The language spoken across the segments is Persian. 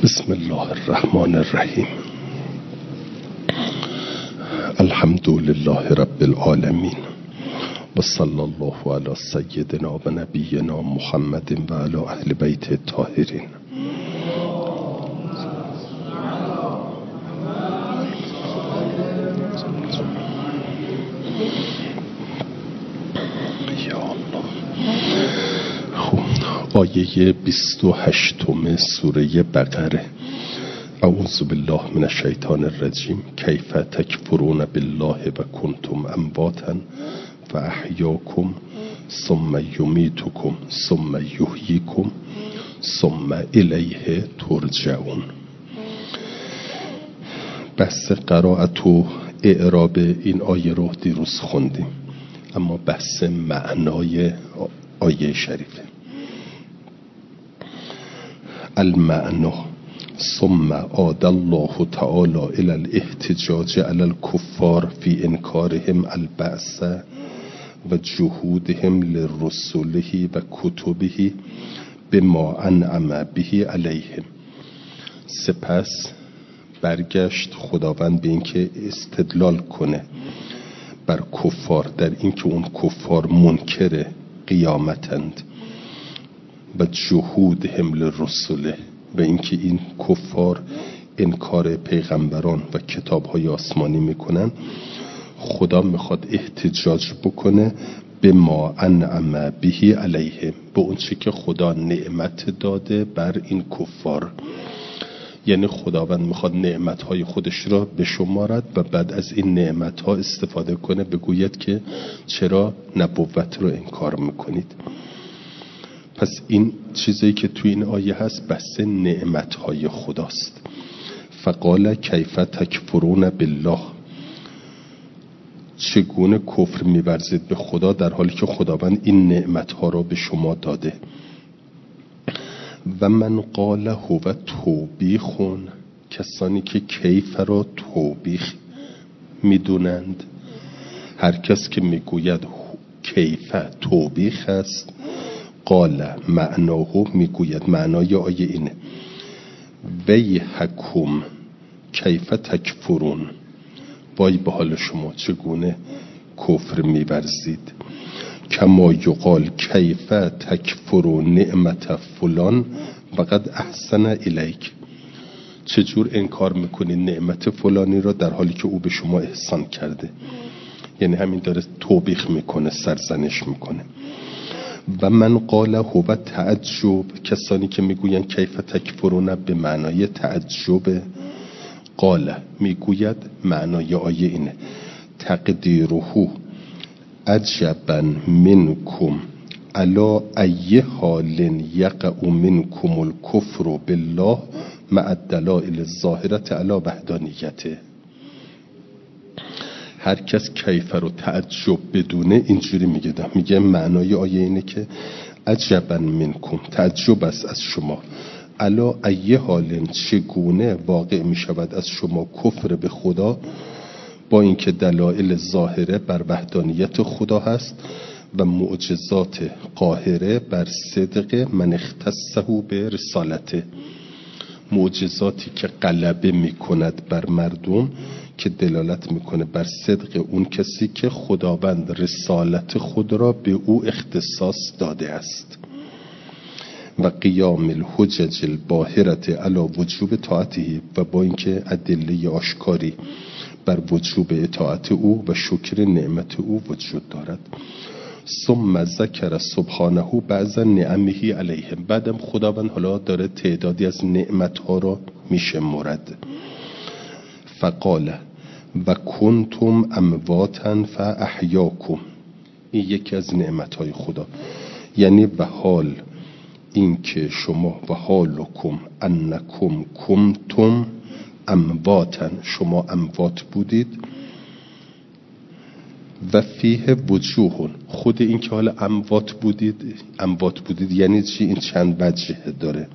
بسم الله الرحمن الرحیم. الحمد لله رب العالمین و صلی الله علی سیدنا و نبینا محمد و علی اهل بیت الطاهرین. آیه 28 سوره بقره. اعوذ بالله من الشیطان الرجیم. کیف تکفرون بالله و کنتم امواتا فاحیاکم ثم یمیتکم ثم یحییکم ثم الیه ترجعون. بحث قرائت و اعراب این آیه رو دیروز خوندیم، اما بحث معنای آیه شریفه. المعنى ثم عاد الله تعالى الى الاحتجاج على الكفار في انكارهم البعث و جهودهم لرسله و کتبه بما انعم به علیهم. سپس برگشت خداوند به اینکه استدلال کنه بر کفار در اینکه اون کفار منکر قیامتند و جهود حمل رسوله و اینکه این کفار انکار پیغمبران و کتاب‌های آسمانی میکنن. خدا میخواد احتجاج بکنه به ما انعم به علیهم، به اون چی که خدا نعمت داده بر این کفار. یعنی خداوند میخواد نعمت‌های خودش را بشمارد و بعد از این نعمت‌ها استفاده کنه، بگوید که چرا نبوت رو انکار میکنید. پس این چیزی که توی این آیه هست بحث نعمت‌های خداست. فقال کیف تکفرون بالله، چگونه کفر می‌ورزید به خدا در حالی که خداوند این نعمت‌ها را به شما داده. و من قال هو توبیخون، کسانی که کیف را توبیخ میدونند. هر کس که میگوید کیف توبیخ است، قال معناه میگوید معنای آیه اینه ویحکم کیف تکفرون، وای به حال شما چگونه کفر می‌ورزید. کما یقال کیف تکفرون نعمت فلان وقد احسن الیک، چجور انکار میکنید نعمت فلانی را در حالی که او به شما احسان کرده. یعنی همین داره توبیخ میکنه، سرزنش میکنه. و من قال هو تعجب، کسانی که میگوین کیف تکفرون به معنای تعجب. قال میگوید معنای آیه اینه تقدیره عجبا منکم علی ای حال یقع منکم الکفر بالله مع الدلائل الظاهره علی وحدانیته. هر کس کیف رو تعجب بدونه اینجوری میگه معنای آیه اینه که عجبا منکم، تعجب است از شما، علی ای حال چگونه واقع میشود از شما کفر به خدا، با اینکه دلایل ظاهره بر وحدانیت خدا هست و معجزات قاهره بر صدق من اختصه به رسالته، معجزاتی که غلبه میکند بر مردم که دلالت میکنه بر صدق اون کسی که خداوند رسالت خود را به او اختصاص داده است. و قیام الحجج الباهرة علی وجوب طاعته، و با اینکه ادله آشکاری بر وجوب اطاعت او و شکر نعمت او وجود دارد. ثم ذکر سبحانه بعض نعمه علیهم، بعدم خداوند حالا داره تعدادی از نعمتها را میشه مرد. فقال و کنتم امواتا فاحیاکم، این یکی از نعمتهای خدا. یعنی به حال این که شما و حالکم انکم کنتم امواتا، شما اموات بودید. و فیه وجوه، خود این که حالا اموات بودید یعنی چی؟ این چند وجه داره.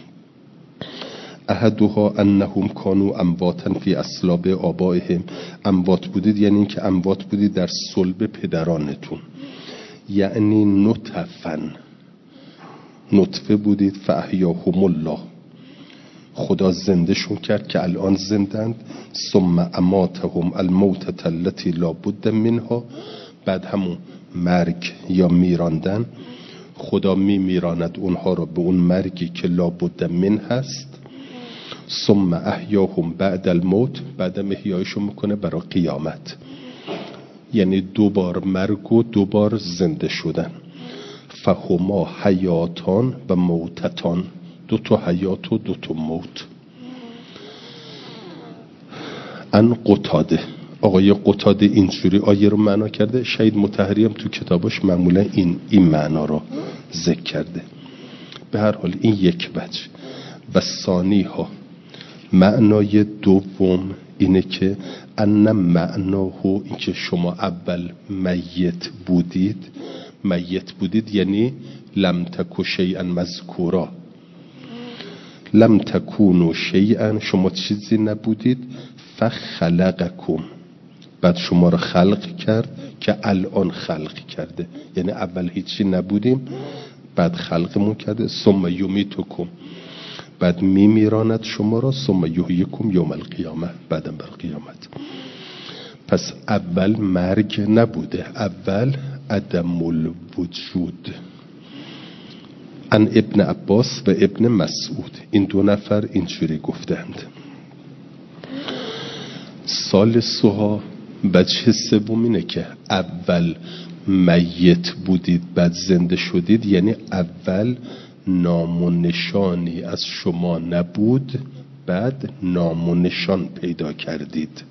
احدها انهم كانوا امواتا فی اصلاب آبائهم، اموات بودید یعنی این که اموات بودید در صلب پدرانتون. یعنی نطفه بودید فاحیاهم الله، خدا زندهشون کرد که الان زندند. ثم اماتهم الموتة التي لا بد منها، بعد همون مرگ یا میراندن، خدا میراند اونها رو به اون مرگی که لا بد من هست. ثم احیاهم بعد الموت، بعدم احیایشون میکنه برای قیامت، یعنی 2 بار مرگ و 2 بار زنده شدن. فهما حیاتان و موتتان، 2 تا حیات و 2 تا موت. ان قتاده، آقای قتاده اینجوری آیه رو معنا کرده. شهید مطهری هم تو کتابش معمولا این معنا رو ذکر کرده. به هر حال این یک وجه. و ثانی ها، معنای دوم اینه که ان معناه این که شما اول میت بودید یعنی لم تکو شیئا مذکورا، لم تکونو شیئا، شما چیزی نبودید. فخلقکم، بعد شما رو خلق کرد که الان خلق کرده، یعنی اول هیچی نبودیم بعد خلقمون کرده. ثم یمیتکم، بعد میراند شما را. ثم یحییکم یوم القیامه، بعدم بر قیامت. پس اول مرگ نبوده، اول عدم الوجود. ان ابن عباس و ابن مسعود، این 2 نفر اینجوری گفتند. ثالثها، وجه سوم اینه که اول میت بودید بعد زنده شدید، یعنی اول نام و نشانی از شما نبود بعد نام و نشان پیدا کردید.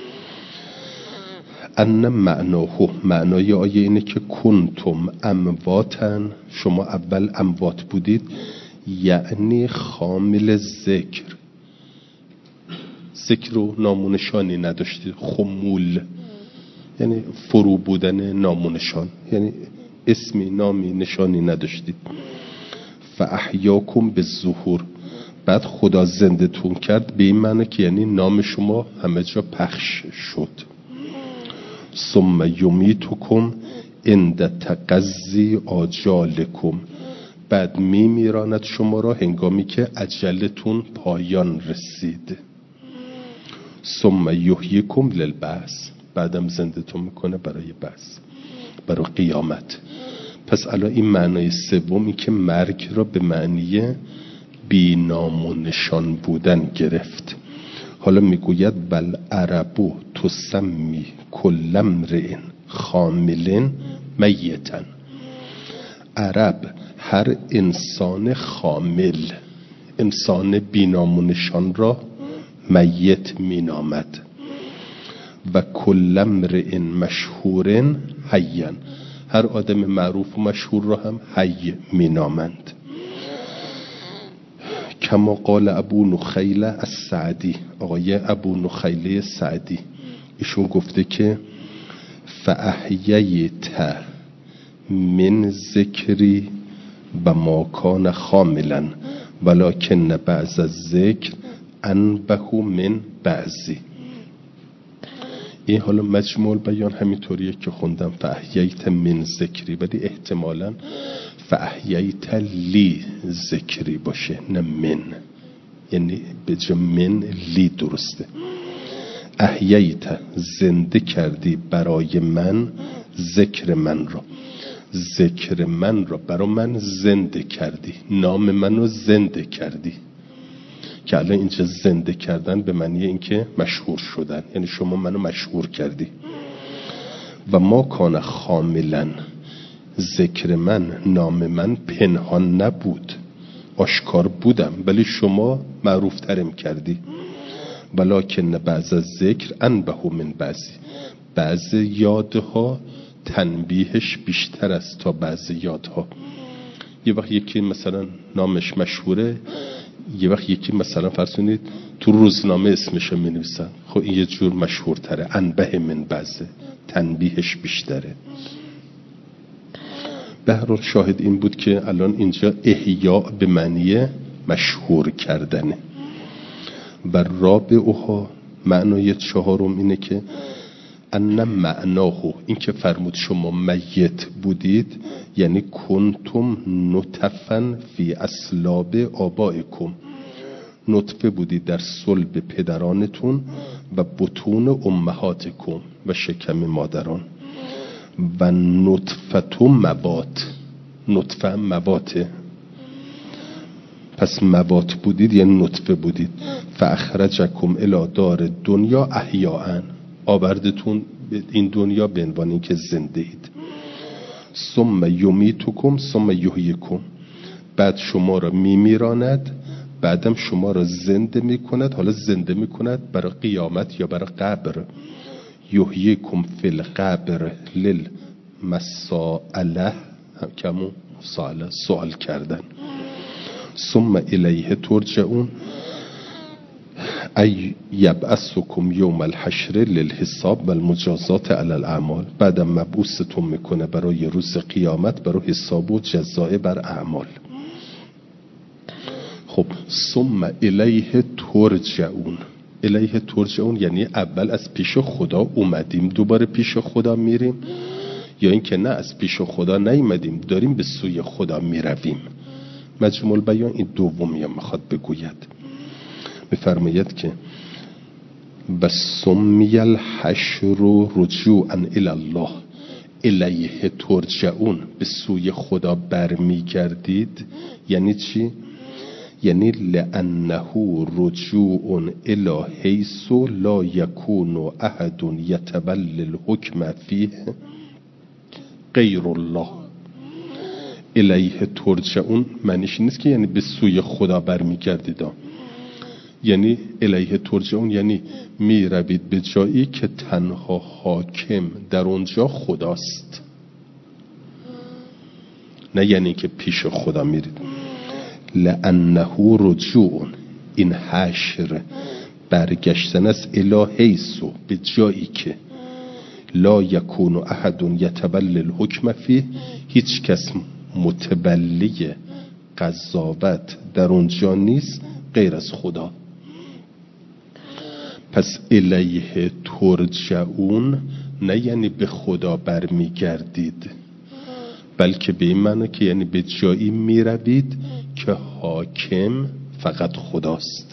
ان معنای آیه اینه که کنتم امواتن، شما اول اموات بودید، یعنی خامل ذکر و نام و نشانی نداشتید. خمول یعنی فرو بودن نام و نشان، یعنی اسمی نامی نشانی نداشتید. فاحیاکم بالظهور، بعد خدا زنده تون کرد به این معنی که یعنی نام شما همه جا پخش شد. ثم یمیتکم عند تقضی آجالکم، بعد میراند شما را هنگامی که اجلتون پایان رسید. ثم یحییکم للبعث، بعدم زندهتون میکنه برای بعث، برای قیامت. پس الان این معنای سومی که مرگ را به معنی بی نام و نشان بودن گرفت. حالا میگوید بل عربو تسمی کل امرئ خامل میتن، عرب هر انسان خامل، انسان بی نام و نشان را میت مینامد. و کل امرئ مشهور حیا، هر آدم معروف و مشهور را هم حی مینامند. کما قال ابو نخیله السعدی، آقای ابو نخیله سعدی ایشون گفته که فاحییت من ذکری و ما کان خاملا ولکن بعض الذکر انبه من بعضی. این حالا مجموع بیان همینطوریه که خوندم فاحییت من ذکری، ولی احتمالاً فاحییت لی ذکری باشه نه من، یعنی به جا من لی درسته. احییت زنده کردی برای من ذکر من را، ذکر من را برای من زنده کردی، نام منو زنده کردی. که الان اینجا زنده کردن به معنی اینکه مشهور شدن، یعنی شما منو مشهور کردی. و ما کان خاملا، ذکر من، نام من پنهان نبود، آشکار بودم، ولی شما معروف ترم کردی. ولکن بعض ذکر انبه من بعضی، بعض یادها تنبیهش بیشتر است تا بعض یادها. یه وقت یکی مثلا نامش مشهوره، یه وقت یکی مثلا فرض کنید تو روزنامه اسمشو می‌نویسن، خب این یه جور مشهورتره. انبه من بعضه، تنبیهش بیشتره. به هر حال شاهد این بود که الان اینجا احیا به معنی مشهور کردنه. و رابعها، معنای 4م اینه که ان معناه، این که فرمود شما میت بودید یعنی کنتم نطفا فی اسلاب آبائکم. نطفه بودید در صلب پدرانتون و بطون امهاتکم و شکم مادران. و نطفه موات، نطفه مواته، پس موات بودید یعنی نطفه بودید. فاخرجکم الی دار دنیا احیاء، آوردتون این دنیا به عنوان اینکه زنده اید. ثم یمیتکم ثم یحییکم، بعد شما را میمیراند، بعدم شما را زنده میکند. حالا زنده میکند برای قیامت یا برای قبر. یحییکم فی القبر للمسائله، کمون سوال کردن. ثم الیه ترجعون ای یبعثکم یوم الحشر للحساب و المجازات علی الاعمال، بعدم مبعوثتون میکنه برای روز قیامت، برای حساب و جزای بر اعمال. خب ثم الیه ترجعون، الیه ترجعون یعنی اول از پیش خدا اومدیم دوباره پیش خدا میریم، یا اینکه نه از پیش خدا نیومدیم داریم به سوی خدا میرویم. مجموع البیان این دومی میخواد بگوید. بفرماید که بسمی الحشر رجوعا الی الله الیه ترجعون، به سوی خدا برمیگردید. یعنی چی؟ یعنی لانه رجوع الی حیث لا یکون احد یتولی الحکم فیه غیر الله. الیه ترجعون معنیش نیست که یعنی به سوی خدا برمیگردید، یعنی الیه ترجعون یعنی می روید به جایی که تنها حاکم در اونجا خداست، نه یعنی که پیش خدا میرید. لانه رجوع، این حشر برگشتن است، الی حیث، به جایی که لا یکون احد یتولی الحکم فیه، هیچ کس متولی قضاوت در اونجا نیست غیر از خدا. پس الیه ترجعون نه یعنی به خدا برمیگردید، بلکه به این معنی که یعنی به جایی میروید که حاکم فقط خداست.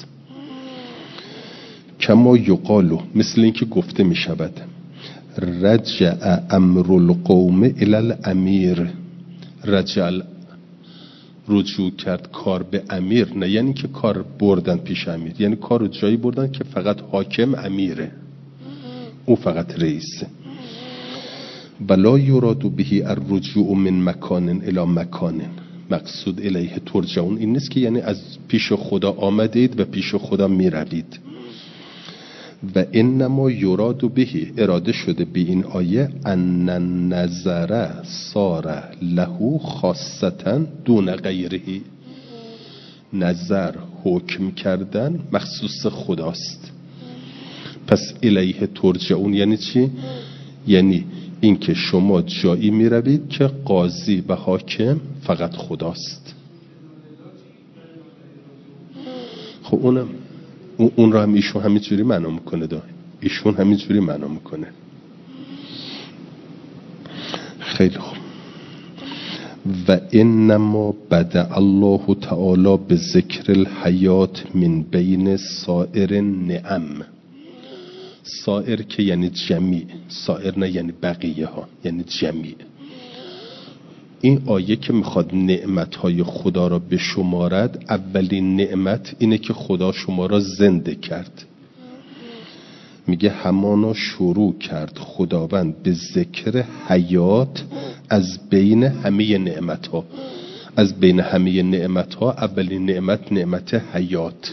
کما یقالو، مثل اینکه گفته می شود رجع امر القوم الی الامیر، رجع رجوع کرد کار به امیر، نه یعنی که کار بردن پیش امیر، یعنی کار رو جایی بردن که فقط حاکم امیره، او فقط رئیسه. بلا یراد بهی الرجوع من مکان الی مکان، مقصود الیه ترجعون این نیست که یعنی از پیش خدا آمدید و پیش خدا می روید. و انما یراد بهی، اراده شده به این آیه ان النظر صار له خاصتا دون غیره، نظر حکم کردن مخصوص خداست. پس الیه ترجعون یعنی چی؟ یعنی اینکه شما جایی می روید که قاضی و حاکم فقط خداست. خب اون را هم ایشون همینجوری معنا میکنه، ایشون همینجوری معنا میکنه. خیلی خوب. و انما بدأ الله تعالی به ذکر الحیات من بین سائر نعم. سائر که یعنی جمیع، سائر نه یعنی بقیه ها، یعنی جمیع. این آیه که میخواد نعمتهای خدا را بشمارد، اولین نعمت اینه که خدا شما را زنده کرد. میگه همانا شروع کرد خداوند به ذکر حیات از بین همه نعمتها. از بین همه نعمتها اولین نعمت نعمت حیات،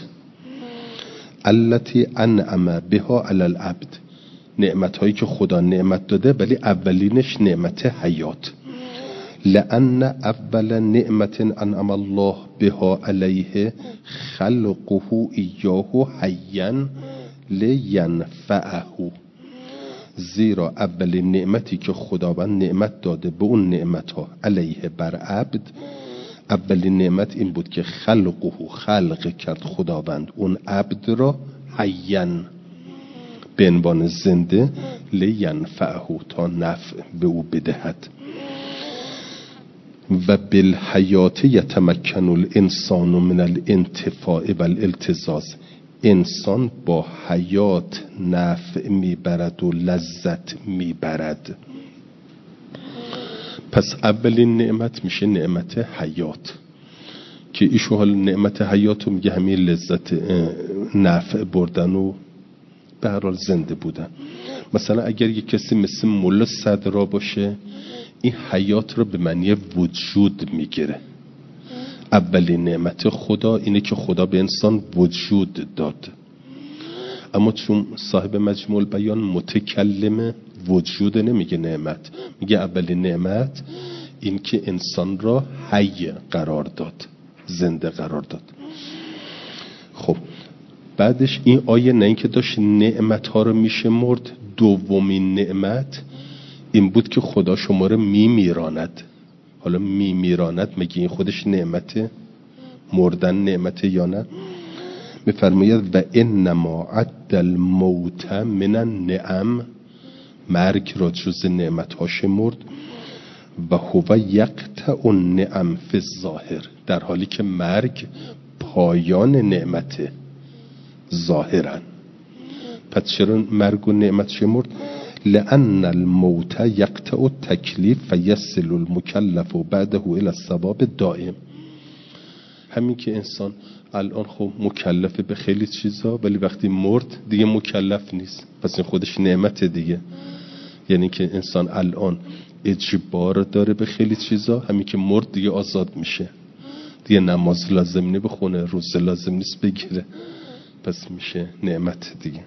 التي انعم بها علی العبد، نعمتهایی که خدا نعمت داده ولی اولینش نعمت حیات. لأن اول نعمت انعم الله بها علیه خلقه ایاه حیا لینفعه، زیرا اولین نعمتی که خداوند نعمت داده به اون نعمتها علیه بر عبد، اولین نعمت این بود که خلق کرد خداوند اون عبد را حیا به عنوان زنده، لینفعه تا نفع به او بدهد. و بالحیات یتمکن الانسان من الانتفاع و الالتزاز. انسان با حیات نفع میبرد و لذت میبرد. پس اولین نعمت میشه نعمت حیات که ایشو حال نعمت حیات رو میگه همین لذت نفع بردن و به هر حال زنده بودن. مثلا اگر یک کسی مثل ملا صدرا باشه این حیات رو به معنی وجود میگیره. اولین نعمت خدا اینه که خدا به انسان وجود داد، اما چون صاحب مجموع البیان متکلم وجود نمیگه نعمت، میگه اولین نعمت این که انسان را حی قرار داد، زنده قرار داد. خب بعدش این آیه نه اینکه داشت نعمت ها رو میشه مرد، دومین نعمت این بود که خدا شما رو میمیراند. حالا میمیراند مگه این خودش نعمته؟ مردن نعمته یا نه؟ میفرماید و انما عد الموت من النعم، مرگ را جز نعمت ها شمرد. و هو یقطع النعم فی الظاهر، در حالی که مرگ پایان نعمت ظاهرا. پس چرا مرگ و نعمت شمرد؟ لأن الموت یقطع التکلیف فیصل المکلف و بعده الى الثواب الدائم. همین که انسان الان خب مکلفه به خیلی چیزا ولی وقتی مرد دیگه مکلف نیست، پس این خودش نعمت دیگه. یعنی که انسان الان اجبار داره به خیلی چیزا، همین که مرد دیگه آزاد میشه، دیگه نماز لازم نیست بخونه، روزه لازم نیست بگیره، پس میشه نعمت دیگه.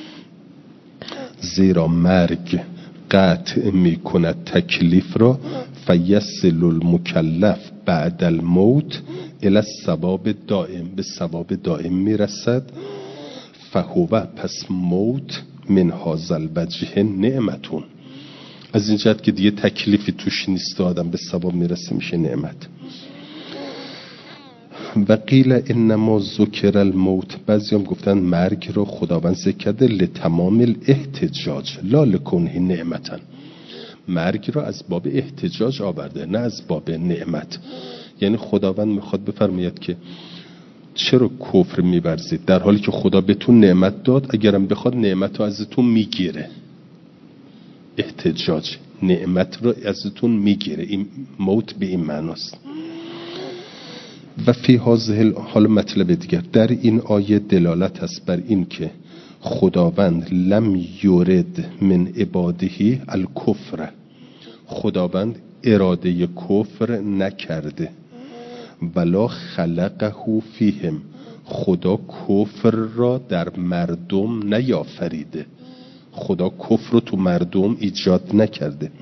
زیرا مرگ قطع میکند تکلیف را فیصل المکلف بعد الموت الی الثواب دائم، به ثواب دائم میرسد. فهو، پس موت من هذا الوجه نعمتون، از این جهت که دیگه تکلیفی توش نیست، آدم به ثواب میرسه، میشه نعمت. و قیل انما ذکر الموت، بعضی هم گفتن مرگ رو خداوند ذکر کرده لتمام الاحتجاج لا لکنه نعمتن، مرگ رو از باب احتجاج آورده نه از باب نعمت. یعنی خداوند میخواد بفرماید که چرا کفر می‌ورزید در حالی که خدا بهتون نعمت داد، اگرم بخواد نعمت رو ازتون میگیره. احتجاج نعمت رو ازتون میگیره، این موت به این معناست. و فی هذه حال مطلب دیگر در این آیه دلالت است بر این که خداوند لم یورد من عباده الکفر، خداوند اراده کفر نکرده. ولا خلقه فیهم، خدا کفر را در مردم نیافریده، خدا کفر رو تو مردم ایجاد نکرده.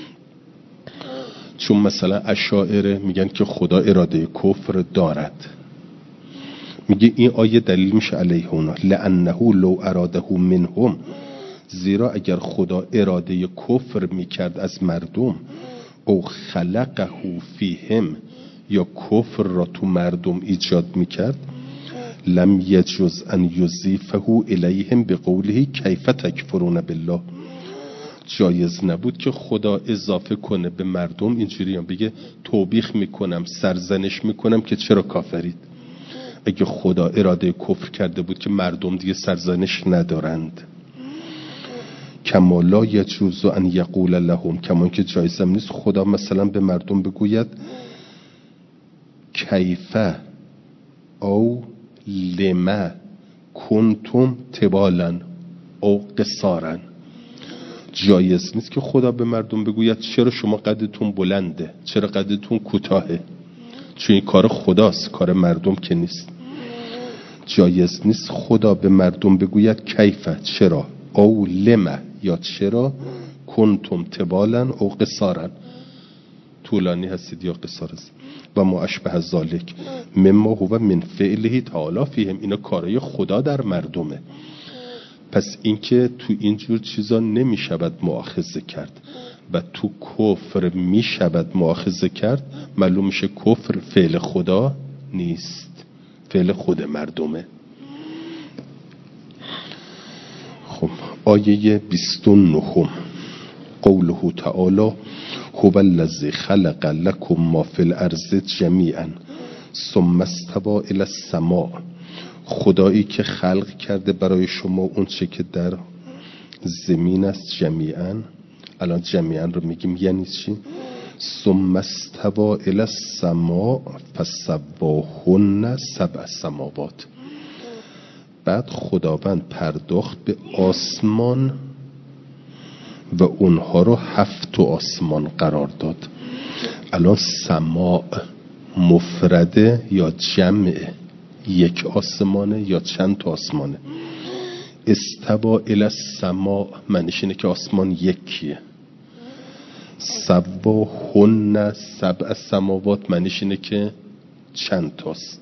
چون مثلا اشاعره میگن که خدا اراده کفر دارد، میگه این آیه دلیل میشه علیه اونا. لانه لو اراده منهم، زیرا اگر خدا اراده کفر میکرد از مردم، او خلقه فیهم، یا کفر را تو مردم ایجاد میکرد، لم یجوز ان یضیفه الیهم بقوله کیف تکفرون بالله، جایز نبود که خدا اضافه کنه به مردم اینجوری بگه توبیخ میکنم، سرزنش میکنم که چرا کافرید. اگه خدا اراده کفر کرده بود که مردم دیگه سرزنش ندارند. کما لا یجوز ان یقول لهم، کما که جایزم نیست خدا مثلا به مردم بگوید کیفه او لما کنتم تبالا او قصارا، جایز نیست که خدا به مردم بگوید چرا شما قدتون بلنده، چرا قدتون کوتاهه، چون این کار خداست، کار مردم که نیست. جایز نیست خدا به مردم بگوید کیفه، چرا، او لما، یا چرا، کنتم تبالا او قصارا، طولانی هستید یا قصار هستید. و ما اشبه ذالک مما هو من فعله تعالی فیهم، اینا کارای خدا در مردمه. پس اینکه تو اینجور چیزا نمیشود مؤاخذه کرد و تو کفر میشود مؤاخذه کرد، معلوم میشه کفر فعل خدا نیست، فعل خود مردمه. خب آیه 29 قوله تعالی هو الذی خلق لکم ما فی الارض جمیعا ثم استوى الی السماء. خدایی که خلق کرده برای شما اون چه که در زمین است جمیعا. الان جمیعا رو میگیم یعنی چی؟ ثم استوى الی السماء فسواهن سبع سماوات. بعد خداوند پرداخت به آسمان و اونها رو 7 آسمان قرار داد. الان سماع مفرده یا جمعه؟ یک آسمانه یا چند تا آسمانه؟ استوا الی السماء معنیش اینه که آسمان یکیه. سواهن سبع سماوات معنیش اینه که چند تاست.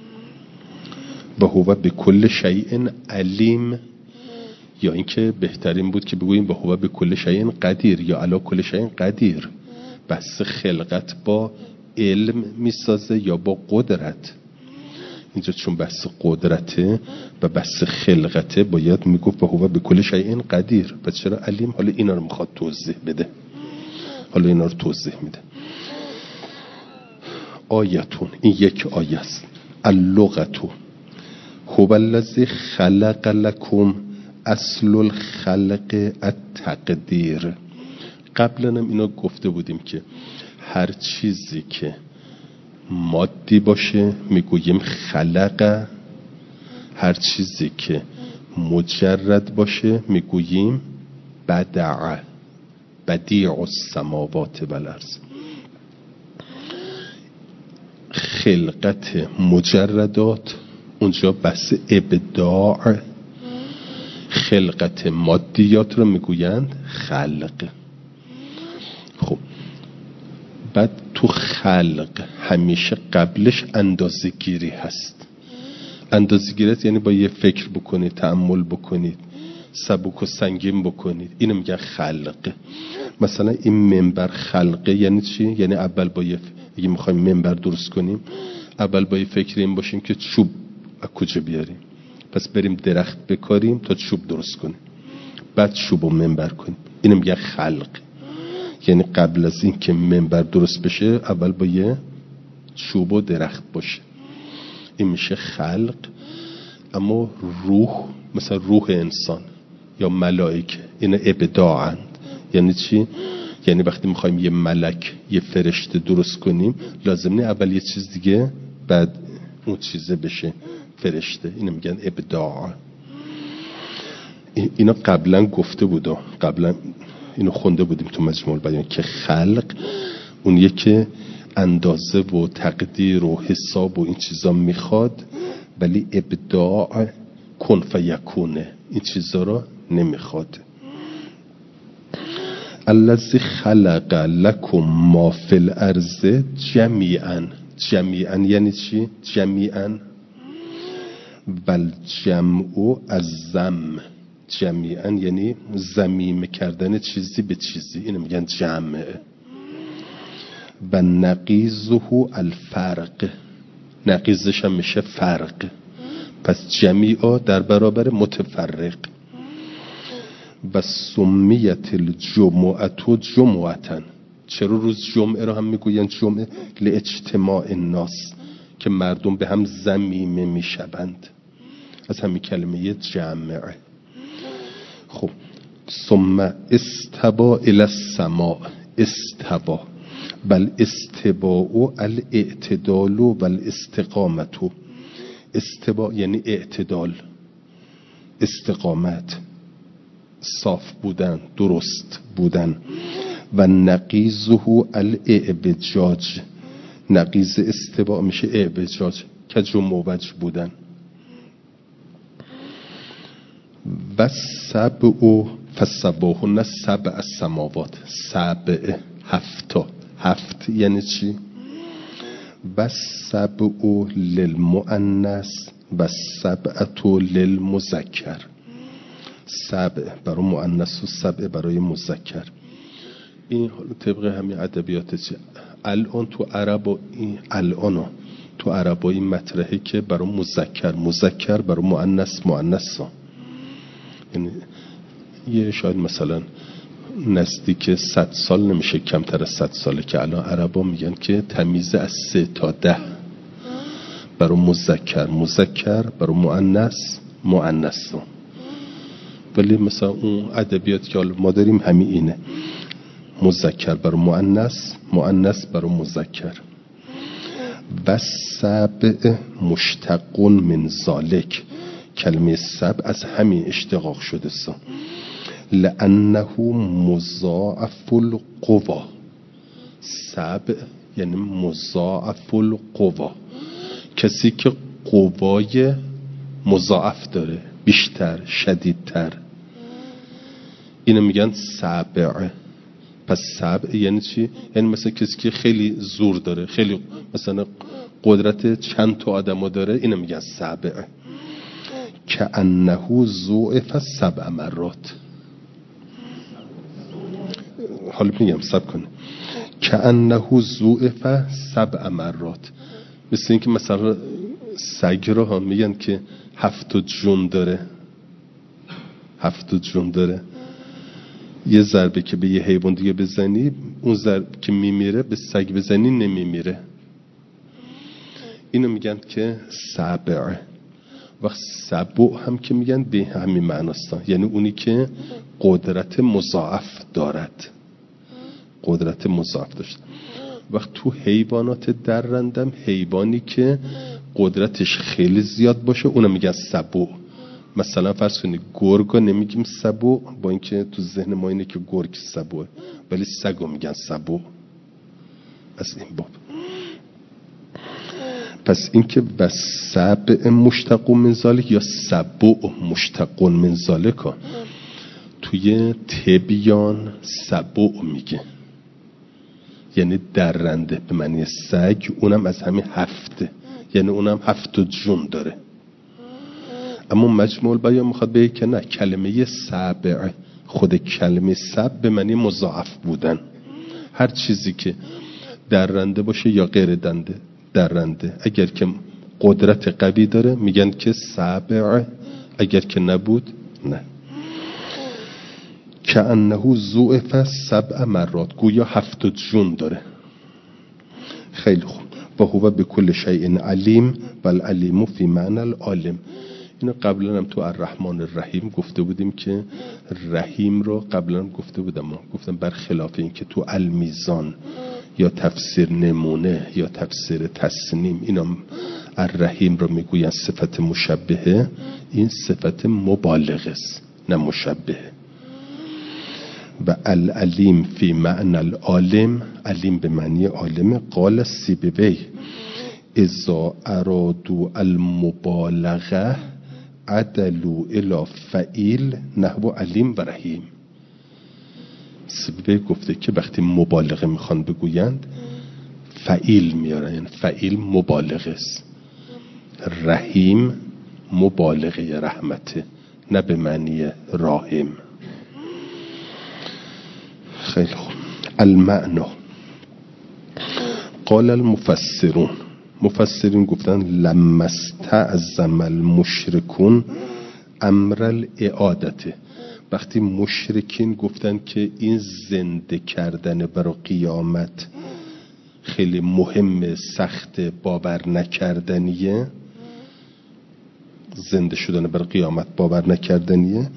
و هو بكل شیء علیم، یا اینکه بهترین بود که بگوییم به هو بكل شیء قدیر یا علی کل شیء قدیر. بحث خلقت با علم میسازه یا با قدرت؟ اینجا چون بحث قدرته و بحث خلقته باید میگفت به هو بكل شیء قدیر. پس چرا علیم؟ حالا اینا رو میخواد توضیح بده. حالا اینا رو توضیح میده. آیتون، این یک آیه است. اللغتو هو الذی خلق لکم اصل الخلق التقدیر. قبلا هم اینو گفته بودیم که هر چیزی که مادی باشه میگوییم خلق، هر چیزی که مجرد باشه میگوییم بدع، بدیع السماوات والارض. خلقت مجردات اونجا بحث ابداع، خلقت مادیات رو میگویند خلق. خب بعد تو خلق همیشه قبلش اندازه‌گیری هست. اندازه‌گیری یعنی با یه فکر بکنید، تأمل بکنید، سبک و سنگین بکنید، اینو میگن خلق. مثلا این منبر خلقه یعنی چی؟ یعنی اول با یه اگه میخوایم منبر درست کنیم اول با یه فکر این باشیم که چوب از کجا بیاریم، پس بریم درخت بکاریم تا چوب درست کنیم، بعد چوب و منبر کنیم. اینو میگن خلق. یعنی قبل از این که منبر درست بشه اول با یه چوب و درخت باشه، این میشه خلق. اما روح، مثلا روح انسان یا ملائکه، این ابداعند. یعنی چی؟ یعنی وقتی میخوایم یه ملک، یه فرشته درست کنیم لازم نه اول یه چیز دیگه بعد اون چیزه بشه فرشته. اینو میگن ابداع. اینا قبلا گفته بودم، قبلا اینو خونده بودیم تو مجموع البیان که خلق اونیه که اندازه و تقدیر و حساب و این چیزا میخواد، ولی ابداع کن فیکونه این چیزا رو نمیخواد. الذی خلق لکم ما فی الارض جمیعا. جمیعا یعنی چی؟ جمیعا بل جمع از زم. جمیعا یعنی ضمیمه کردن چیزی به چیزی، اینو میگن جمع. و نقیضه الفرق، نقیضش هم میشه فرق. پس جمیعا در برابر متفرق. و سمیت الجمعه جمعتن. چرا روز جمعه رو هم میگوین جمعه؟ لاجتماع الناس، که مردم به هم ضمیمه میشوند، از همین کلمه جمعه. خب ثم استوا الی السماء. استوا بل استواء الاعتدال و الاستقامت. استوا یعنی اعتدال، استقامت، صاف بودن، درست بودن. و نقیضه الاعوجاج. نقیض استوا میشه اعوجاج، کج و موج بودن. و سبع فسواهن سبع السماوات. سبع هفت یعنی چی؟ و سبع للمؤنث و سبعة للمذکر. سبع برای مؤنث و سبع برای مذکر. این طبق همین ادبیات چی؟ الان تو عرب و این الان تو عرب این مطرحه که برای مذکر برای مؤنث مؤنثا. یعنی یه شاید مثلا نزدیک 100 سال نمیشه، کمتر از 100 ساله که الان عربا میگن که تمیز از 3 تا 10 برای مذکر، برای مؤنث. ولی مثلا اون ادبیات که ما داریم همین اینه، مذکر برای مؤنث برای مذکر. و سبع مشتق من ذالک، کلمه سبع از همین اشتقاق شده است، لانه مضاعف القوا. سبع یعنی مضاعف القوا، کسی که قوای مضاعف داره، بیشتر، شدیدتر، اینو میگن سبع. پس سبع یعنی چی؟ یعنی مثلا کسی که خیلی زور داره، خیلی مثلا قدرت چند تا آدمو داره، اینو میگن سبع. کأنه ضعف 7 مرات. حالا میگم سب کنه، کأنه ضعف 7 مرات. مثل این که مثلا سگ رو هم میگن که 7 جون داره. 7 جون داره. یه ضربه که به یه حیوان دیگه بزنی، اون ضربه که میمیره به سگ بزنی نمیمیره. اینو میگن که سبع. و سبع هم که میگن به همین معناست، یعنی اونی که قدرت مضاعف دارد، قدرت مضاعف داشت. وقت تو حیوانات درندم حیوانی که قدرتش خیلی زیاد باشه اونو میگن سبع. مثلا فرض کنید گرگا نمیگیم سبع، با اینکه تو ذهن ما اینه که گرگ سبعه، ولی سگو میگن سبع. از این باب پس اینکه بس سبع مشتق من ذالک یا سبع مشتق من ذالک، توی تبیان سبع میگه، یعنی درنده به معنی سگ، اونم از همین 7، یعنی اونم 7 جون داره. اما مجموع البیان میخواد بگه که نه، کلمه سبع، خود کلمه سبع به معنی مضاعف بودن. هر چیزی که درنده باشه یا غیر درنده، اگر که قدرت قوی داره میگن که سبع، اگر که نبود نه. کأنه ضعف 7 مرات، گویا 7 جون داره. خیلی خوب. و هو بكل شیء علیم و العلیم فی معنی العالم. اینو قبلا هم تو الرحمن الرحیم گفته بودیم که رحیم رو قبلا گفته بودم، گفتم برخلاف این که تو المیزان یا تفسیر نمونه یا تفسیر تسنیم اینا الرحیم رو میگوین صفت مشبهه، این صفت مبالغه است نه مشبهه. و العلیم فی معنی العالم، علیم به معنی عالم. قال سیبوی اذا ارادوا المبالغه عدلوا الى فعیل نحو علیم و رحیم. سیبوی گفته که وقتی مبالغه میخوان بگویند فعیل میارن، یعنی فعیل مبالغه است، رحیم مبالغه رحمته، نه به معنی راحم. خیلی خوب. المعنی قال المفسرون، مفسرین گفتن لما استعظم المشرکون امر الاعادته، وقتی مشرکین گفتن که این زنده کردن برای قیامت خیلی مهم، سخت، باور نکردنیه، زنده شدن برای قیامت باور نکردنیه،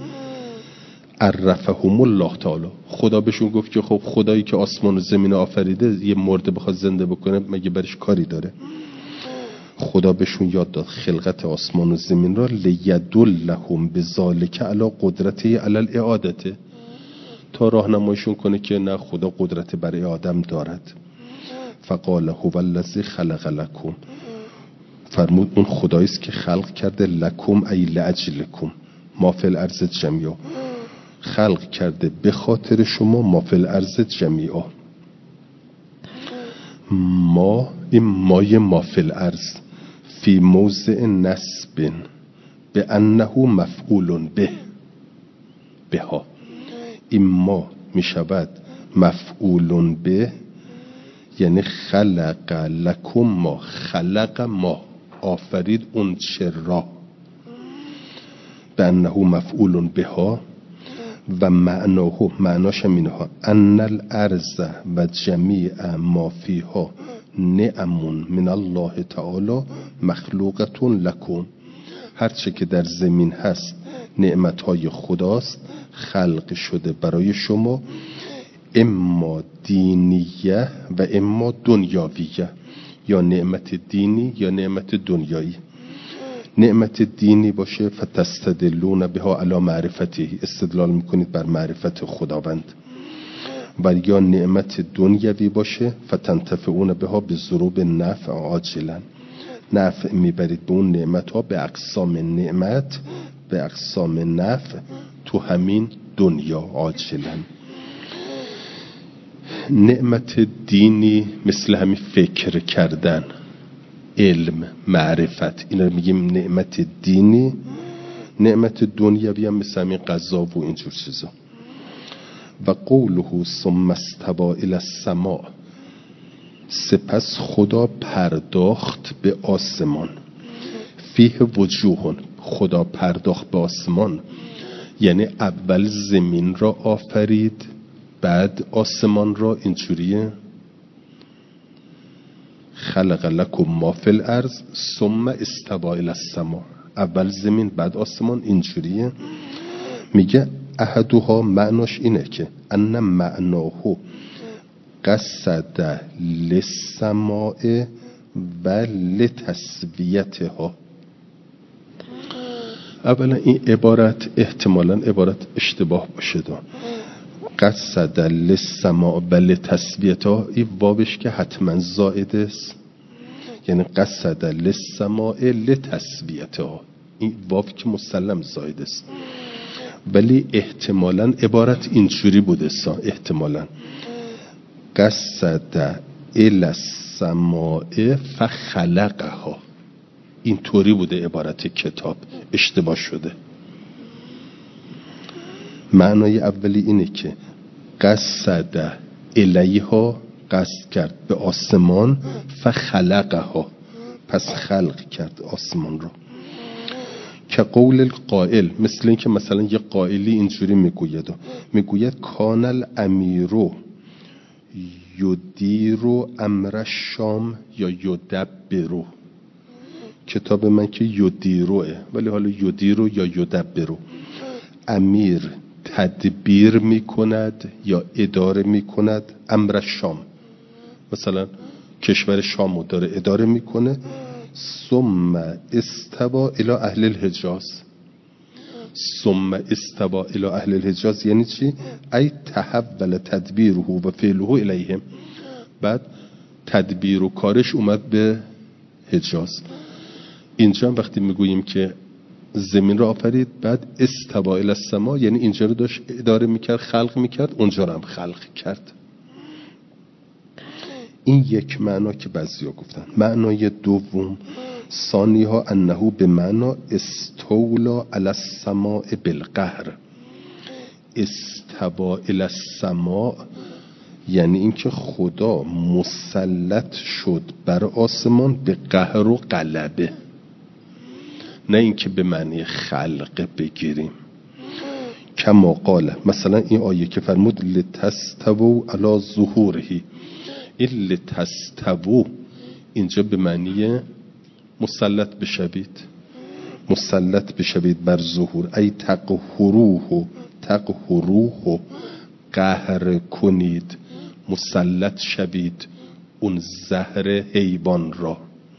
عرفهم الله تعالی، خدا بهشون گفت که خب خدایی که آسمان و زمین آفریده یه مرده بخواد زنده بکنه مگه برش کاری داره؟ خدا بهشون یاد داد خلقت آسمان و زمین را لیدلهم بذالک علی قدرته علی الاعاده، تا راهنماییشون کنه که نه خدا قدرت برای آدم دارد. فقال هو الذی خلق لکم، فرمود اون خدایی است که خلق کرده، لکم ای لاجلکم، ما فی الارض جمیعا، خلق کرده به خاطر شما، ما فی الارض جمیعا. ما، این مای ما فی الارض فی موضع نسب به انه مفعول به بها، این ما می شود مفعول به، یعنی خلق لکم ما، خلق ما، آفرید اون چه را، به انه مفعول بها و معناش اینها ان الارض و جمیع ما فیها نعم من الله تعالی مخلوقة لکم. هرچه که در زمین هست نعمتهای خداست، خلق شده برای شما، اما دینیه و اما دنیاویه، یا نعمت دینی یا نعمت دنیایی. نعمت دینی باشه فتستدلون بها علی معرفته، استدلال میکنید بر معرفت خداوند. و یا نعمت دنیوی باشه فتنتفعون بها به ضروب نفع عاجلا، نفع میبرید به اون نعمت ها به اقسام نعمت، به اقسام نفع تو همین دنیا عاجلا. نعمت دینی مثل همین فکر کردن، علم، معرفت، اینا رو میگیم نعمت دینی. نعمت دنیوی هم مثل همین غذا و اینجور چیزا. و قوله ثم استوى الی السماء، سپس خدا پرداخت به آسمان. فیه وجوه، خدا پرداخت به آسمان یعنی اول زمین را آفرید بعد آسمان را. اینجوریه خلق لکم ما فی الارض ثم استوى الی السماء، اول زمین بعد آسمان. اینجوریه. میگه احدها، معناش اینه که ان معناه قصد للسماء و لتسویتها. اولا این عبارت احتمالاً عبارت اشتباه باشه. قصد للسماء و لتسویتها، این واوش که حتما زائد است، یعنی قصد للسماء لتسویتها، این واو که مسلم زائد است. ولی احتمالاً عبارت اینجوری بوده احتمالاً قصد الی السماء فخلقها، اینطوری بوده عبارت کتاب، اشتباه شده. معنای اولی اینه که قصد الیها، قصد کرد به آسمان، فخلقها، پس خلق کرد آسمان رو. که قول القائل، مثل این که مثلا یه قائلی اینجوری میگوید کان الامیرو یدیرو امر الشام یا یدبرو. کتاب من که یدیروه، ولی حالا یدیرو یا یدبرو. امیر تدبیر میکند یا اداره میکند امر الشام، مثلا کشور شامو داره اداره میکنه. ثم استوى الی اهل الحجاز، ثم استوى الی اهل الحجاز یعنی چی؟ ای تحول تدبیره و فعله الیهم، بعد تدبیر و کارش اومد به حجاز. اینجا وقتی میگوییم که زمین رو آفرید بعد استوى الی السماء، یعنی اینجا رو داشت اداره میکرد، خلق میکرد، اونجا رو هم خلق کرد. این یک معنا که بعضیا گفتن. معنای دوم ثانیها انه به معنا استولا علی السماء بالقهر. استوا الی السماء یعنی اینکه خدا مسلط شد بر آسمان به قهر و غلبه، نه اینکه به معنی خلق بگیریم. کما قال، مثلا این آیه که فرمود لتستووا علی ظهوره، این لتستووا اینجا به معنی مسلط بشوید، مسلط بشوید بر ظهور. ای تقهروه، تقهروه قهر کنید، مسلط شوید اون زهر حیوان را.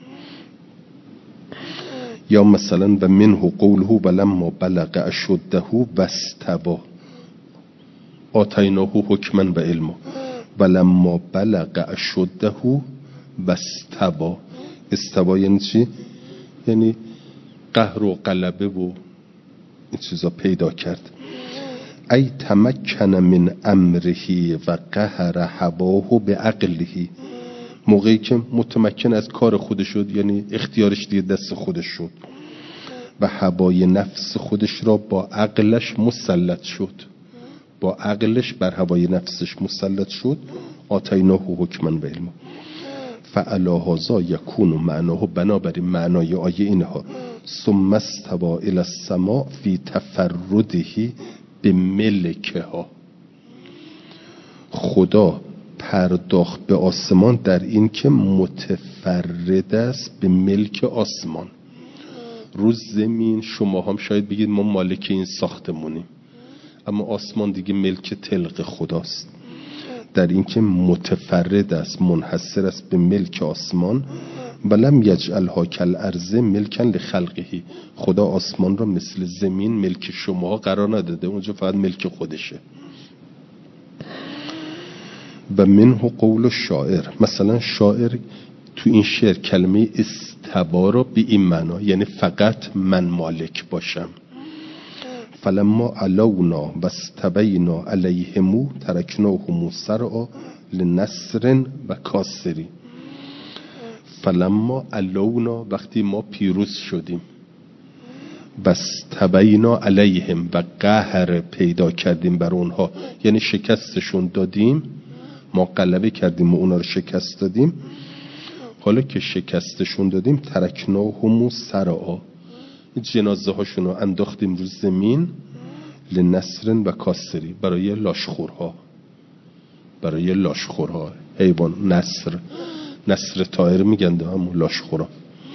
یا مثلا و منه قوله ولما بلغ اشده واستوى آتیناه حکما و علما. ولما بلغ اشده واستوى، استوا یعنی چی؟ یعنی قهر و غلبه و این چیزا پیدا کرد. ای تمکن من امره و قهر هواه به عقله، موقعی که متمکن از کار خودش شد، یعنی اختیارش دیگه دست خودش شد و هوای نفس خودش را با عقلش مسلط شد، با عقلش بر هوای نفسش مسلط شد. آتیناه حکما و علما. فعلی هذا یکون معناه، بنابراین معنای آیه اینها ثم استوى الی السماء فی تفرده به ملکه ها. خدا پرداخت به آسمان در این که متفرد است به ملک آسمان. روز زمین شما هم شاید بگید ما مالک این ساختمونیم، اما آسمان دیگه ملک تلق خداست. در این که متفرد است، منحصر است به ملک آسمان. ولم یجعلها کالارض ملکا لخلقه. خدا آسمان را مثل زمین ملک شما قرار نداده، اونجا فقط ملک خودشه. و منه قول الشاعر، مثلا شاعر تو این شعر کلمه استوا را به این معنا، یعنی فقط من مالک باشم. فلما علونا و استبینا علیهم ترکناهم سرعا لنصر و کاسری. فلما علونا، وقتی ما پیروز شدیم، و استبینا علیهم و قهر پیدا کردیم بر اونها، یعنی شکستشون دادیم، ما غلبه کردیم و اونا رو شکست دادیم. حالا که شکستشون دادیم ترکناهم سرعا، جنازه هاشون رو انداختیم رو زمین لنصر و کاسری، برای لاشخورها، برای لاشخورها. حیوان نصر طائر میگن ده، همون لاشخورها.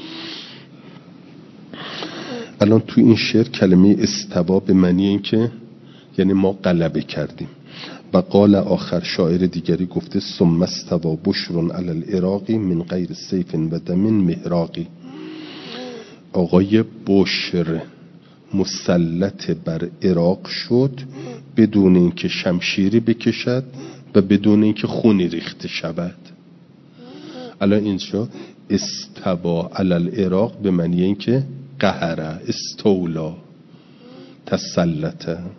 الان تو این شعر کلمه استوا به معنی این که یعنی ما غلبه کردیم. و قال آخر، شاعر دیگری گفته ثم استوا بشر علی العراق من غیر سیف و دم مهراقی. آقای بشر مسلط بر عراق شد بدون اینکه شمشیری بکشد و بدون اینکه خونی ریخته شود. الان اینجا استوا علی العراق به معنی اینکه قهره، استولا، تسلطه.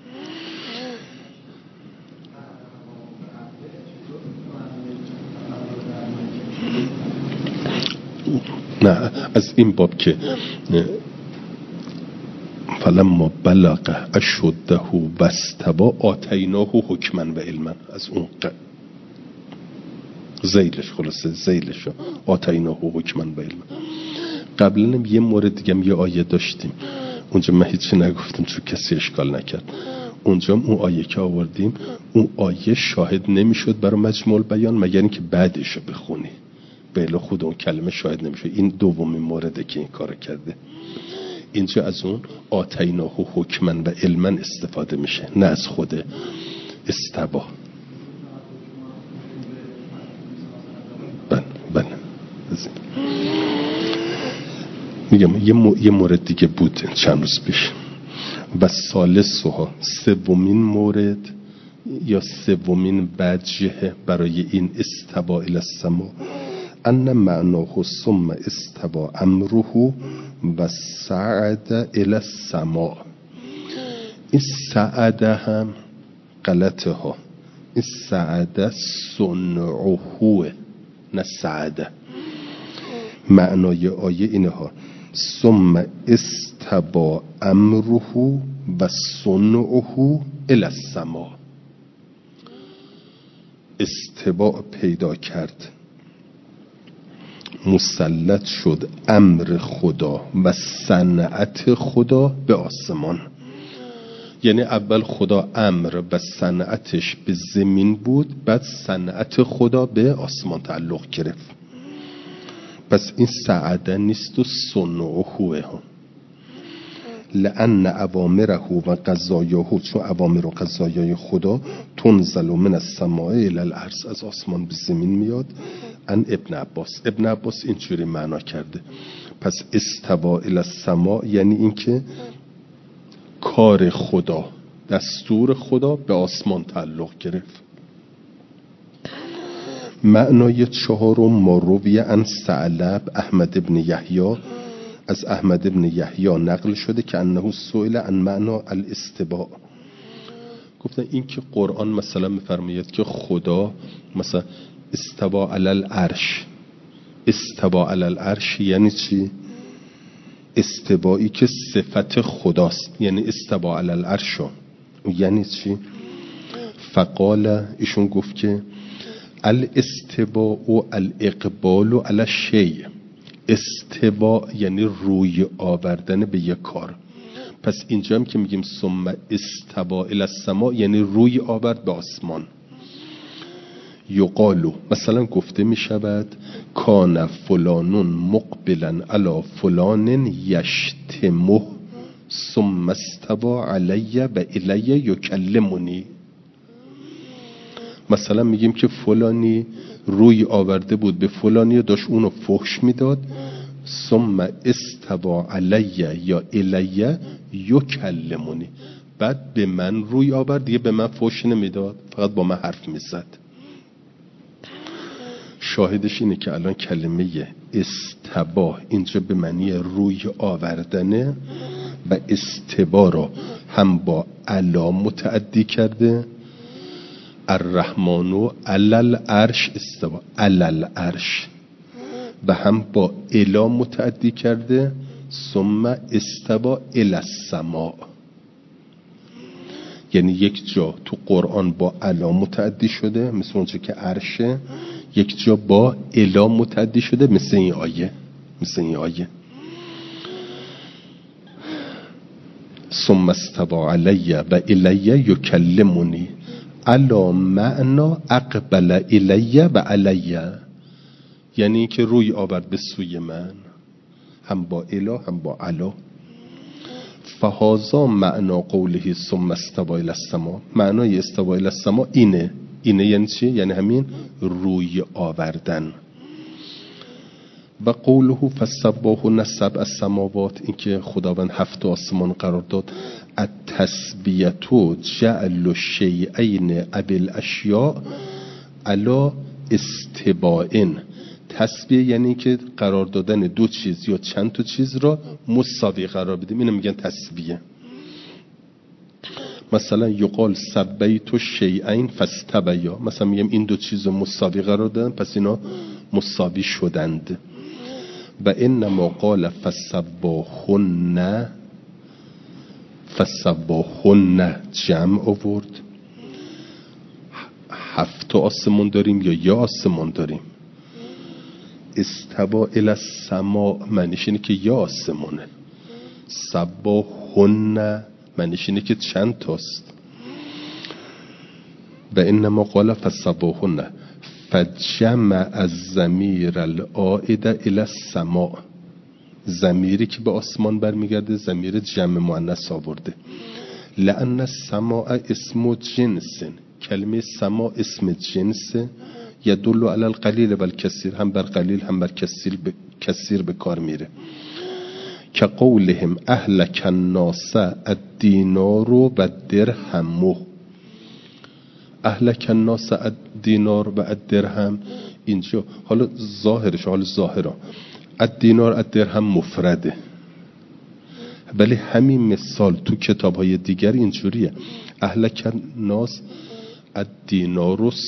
نه، از این باب که فلما بلغ اشده و استوى آتیناه حکما و علما، از اون زیلش، خلاصه زیلش آتیناه حکما و علما. قبلا یه مورد دیگه یه آیه داشتیم، اونجا من هیچی نگفتم چون کسی اشکال نکرد. اونجا اون آیه که آوردیم، اون آیه شاهد نمیشد برای مجموع بیان مگر اینکه بعدشو بخونی، بله خود اون کلمه شاهد نمیشه. این دومین مورده که این کار کرده. اینجا از اون آتیناه حکما و علما استفاده میشه، نه از خود استوا. بله میگم یه مورد دیگه بود چند روز پیش. و ثالثها، سومین مورد یا سومین وجه برای این استوا الی السما، ان معناه ثم استوا امره و صعد الی السما. این سعد هم غلطه ها، این سعد صنعه نه سعده. معنای آیه اینه ها، ثم استوا امره و صنعه الی السما. استوا پیدا کرد، مسلط شد امر خدا و صنعت خدا به آسمان. یعنی اول خدا امر و صنعتش به زمین بود، بعد صنعت خدا به آسمان تعلق گرفت. پس این سعده نیست و صنعه ها. لأن اوامره و قضایاه، چون اوامر و قضایای خدا تنزل من السماء الی الارض، از آسمان به زمین میاد. ان ابن عباس اینجوری معنا کرده. پس استوا الی السماء یعنی اینکه کار خدا، دستور خدا به آسمان تعلق گرفت. معنای چهارم، ما روی عن ثعلب احمد ابن یحیی، از احمد ابن یحیی نقل شده که انه سئل عن معنا الاستواء. گفتن این که قرآن مثلا میفرماید که خدا مثلا استوا علی العرش، استوا علی العرش یعنی چی؟ استوایی که صفت خداست، یعنی استوا علی العرش یعنی چی؟ فقال، ایشون گفت که الاستواء و الاقبال علی الشیء. استوا یعنی روی آوردن به یک کار. پس اینجا هم که میگیم ثم استوى الی السماء یعنی روی آورد به آسمان. یقالو مثلا گفته میشود کان فلانون مقبلا علی فلان یشتمه ثم استوى علی و الی یکلمنی. مثلا میگیم که فلانی روی آورده بود به فلانی و داشت اونو فحش میداد، ثم استوى علی یا الی یکلمنی، بعد به من روی آورد، دیگه به من فحش نمیداد، فقط با من حرف میزد. شاهدش اینه که الان کلمه استبا اینجا به معنی روی آوردنه و استبا را هم با علا متعدی کرده، الرحمن علل عرش استوا علل عرش، و هم با الا متعدی کرده ثم استوا الی السماء. یعنی یک جا تو قرآن با الا متعدی شده مثل اونجا که عرشه، یک جا با الا متعدی شده مثل این آیه. ثم استوى علی و الی یکلمنی علی معنا اقبل الی و علی، یعنی که روی آورد به سوی من، هم با الا هم با علا. فهذا معنا قوله ثم استوى الی السماء، معنای استوى الی السماء اینه یعنی چی؟ یعنی همین روی آوردن. و قوله فسبحوهن سبع السماوات، این که خداوند 7 آسمان قرار داد. التسبیحة جعل الشیئین ابی الاشیاء علی استباء، تسبیح یعنی که قرار دادن دو چیز یا چند تا چیز را مساوی قرار بدیم، اینو میگن تسبیح. مثلا یقال سبیت الشیئین فاستویا، مثلا میگم این دو چیز رو مساوی قرار دادن پس اینا مساوی شدند. و انما قال فسبحوهن جمع آورد. 7 آسمان داریم یا یه آسمان داریم؟ استوى الی السماء معنیش اینه که یه آسمانه، سبحوهن معنیش اینه که چند تاست. و انما قال فسبحوهن فجمع الضمیر العائد الی السماء، ضمیری که به آسمان برمیگرده ضمیر جمع مؤنث آورده. لأن السماء اسم جنس، کلمه سما اسم جنس، یدل علی القلیل و الکثیر، هم بر قلیل هم بر کثیر به کار میره. که قولهم اهلک الناس الدینار و الدرهم، اهلک الناس الدینار و الدرهم، اینجا حالا ظاهرش، حالا ظاهرا الدینار الدرهم مفرده، ولی همین مثال تو کتاب‌های دیگر اینجوریه، اهلک الناس الدینار و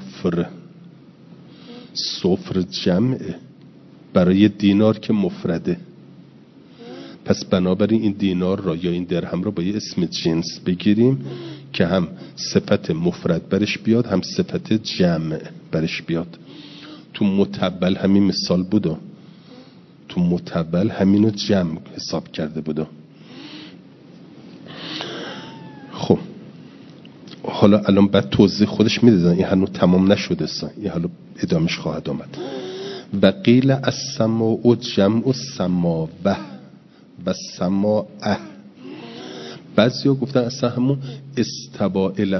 صفر جمعه برای دینار که مفرده. پس بنابراین این دینار را یا این درهم را با یه اسم جنس بگیریم که هم صفت مفرد برش بیاد هم صفت جمع برش بیاد. تو متبل همین مثال بودا، تو متبل همینو جمع حساب کرده بودا. خب حالا الان بعد توضیح خودش میدادن، این هنوز تمام نشده، این حالا ادامش خواهد آمد. و قیل السماء جمع السماوه و سماء، بعضیا گفتن اصلا همون استوا الی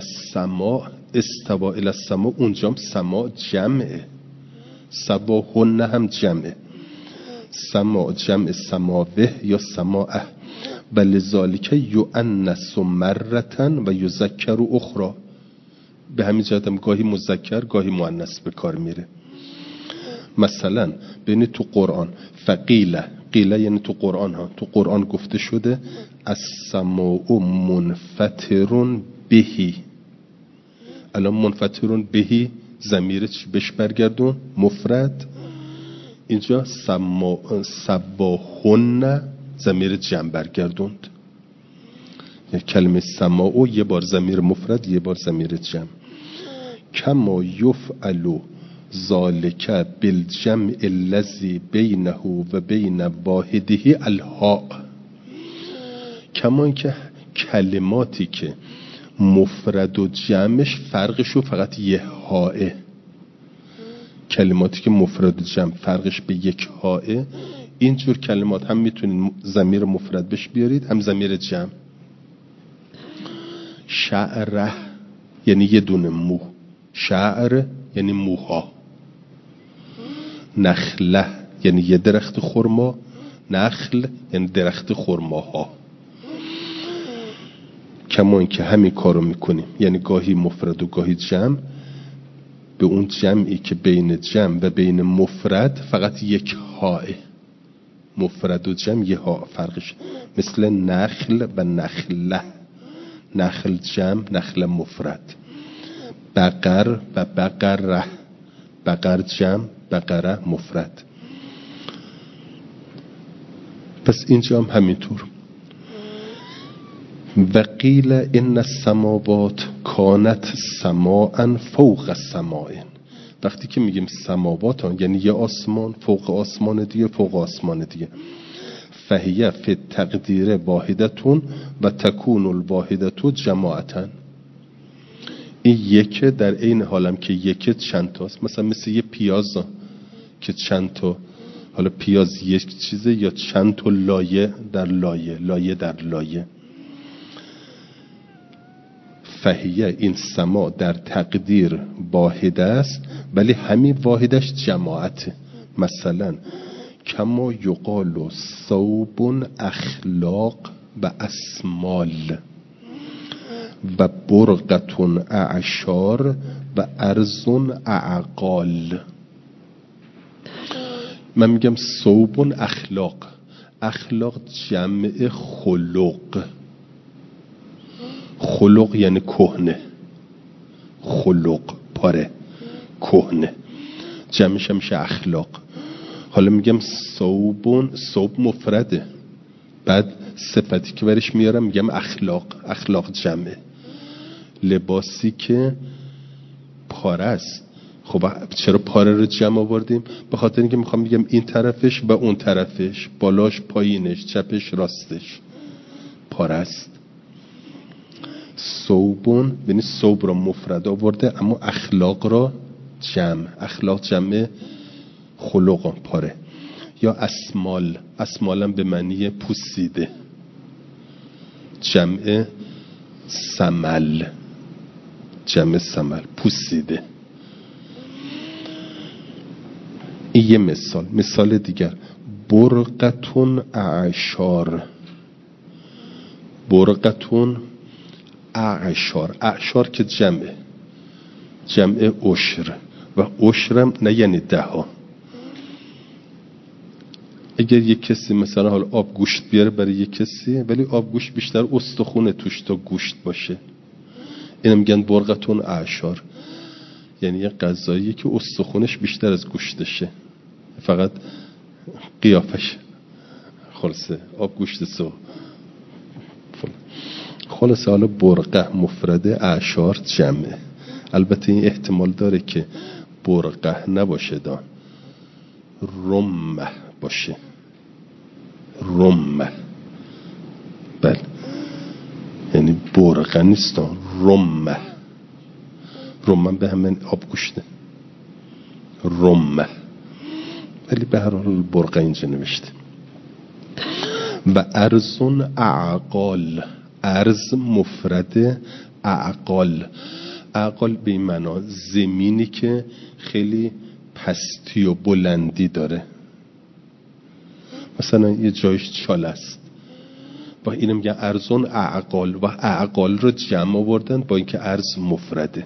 السماء اونجام سماء جمعه، سباهن هم جمعه، سماء جمع سماوه یا سماء، ولذالک یؤنث مرة و یذکر اخرى، به همین جهت هم گاهی مذکر گاهی مؤنث به کار میره. مثلا ببینید تو قرآن فقیله، قیله یعنی تو قرآن ها، تو قرآن گفته شده السماء منفطر بهی، الان منفطر بهی ضمیر بهش برگردون مفرد، اینجا سباهن ضمیر جمع برگردوند، یعنی کلمه سماء یه بار ضمیر مفرد یه بار ضمیر جمع. کما یفعل ذالک بالجمع الذی بینه و بین واحده الهاء، کما اینکه کلماتی که مفرد و جمعش فرقشو فقط یه هائه، کلماتی که مفرد و جمع فرقش به یک هائه، اینجور کلمات هم میتونید ضمیر مفرد بش بیارید هم ضمیر جمع. شعره یعنی یه دونه مو، شعر یعنی موها. نخله یعنی یه درخت خرما، نخل یعنی درخت خرماها. کما اینکه همین کارو میکنیم، یعنی گاهی مفرد و گاهی جمع، به اون جمعی که بین جمع و بین مفرد فقط یک هاه، مفرد و جمع یه ها فرقش، مثل نخل و نخله، نخل جمع نخل مفرد. بقر و بقره، بقر جمع بقره مفرد. پس اینجا هم همینطور. وقیل ان السماوات کانت سماعا فوق سماع. وقتی که میگیم سماوات ها یعنی یه آسمان فوق آسمان دیگه فوق آسمان دیگه. فهیه فی تقدیر واحدتون و تکون الواحدتو جماعتن. این یکه در این حالم که یکه چند تاست، مثلا مثل یه پیاز که چند تا، حالا پیاز یک چیزه یا چند تا لایه در لایه، لایه در لایه. فهیه این سما در تقدیر واحد است ولی همین واحدش جماعته. مثلا کما یقال ثوب اخلاق و اسمال و برقتون اعشار و ارزون اعقال. من میگم ثوب اخلاق، اخلاق جمع خلق، خلق یعنی کهنه، خلق پاره کهنه، جمعش میشه اخلاق. حالا میگم ثوبون، ثوب مفرده، بعد صفتی که برش میارم میگم اخلاق، اخلاق جمعه. لباسی که پاره است، خب چرا پاره رو جمع آوردیم؟ به خاطر اینکه میخوام بگم این طرفش و اون طرفش، بالاش پایینش، چپش راستش پاره است. ثوبون یعنی ثوب را مفرد آورده اما اخلاق را جمع، اخلاق جمع خلق پاره. یا اسمال، اسمالم به معنی پوسیده، جمع سمل، جمع سمل پوسیده. این یه مثال. مثال دیگر برقتون اعشار، برقتون اعشار، اعشار که جمعه، جمع عشر و عشرم نه یعنی ده ها. اگر یک کسی مثلا حالا آب گوشت بیاره برای یک کسی، ولی آب گوشت بیشتر استخونه توش تا گوشت باشه، اینم میگن برقتون اعشار، یعنی یه غذاییه که استخونش بیشتر از گوشتشه، فقط قیافش خلاصه آب گوشت سو. خلاصه حالا برقه مفرده، اعشار جمعه. البته این احتمال داره که برقه نباشه، دان رمه باشه، رمه، بله، یعنی برقه نیستان، رمه، رمه به همین آب گوشته، رمه، ولی به هر حال برقه اینجا نوشته. و ارزون اعقال، ارز مفرده، اعقال، اعقال به این معنا زمینی که خیلی پستی و بلندی داره، مثلا یه جایش چاله است، با اینم میگن ارزون اعقال، و اعقال رو جمع آوردن با اینکه ارز مفرده.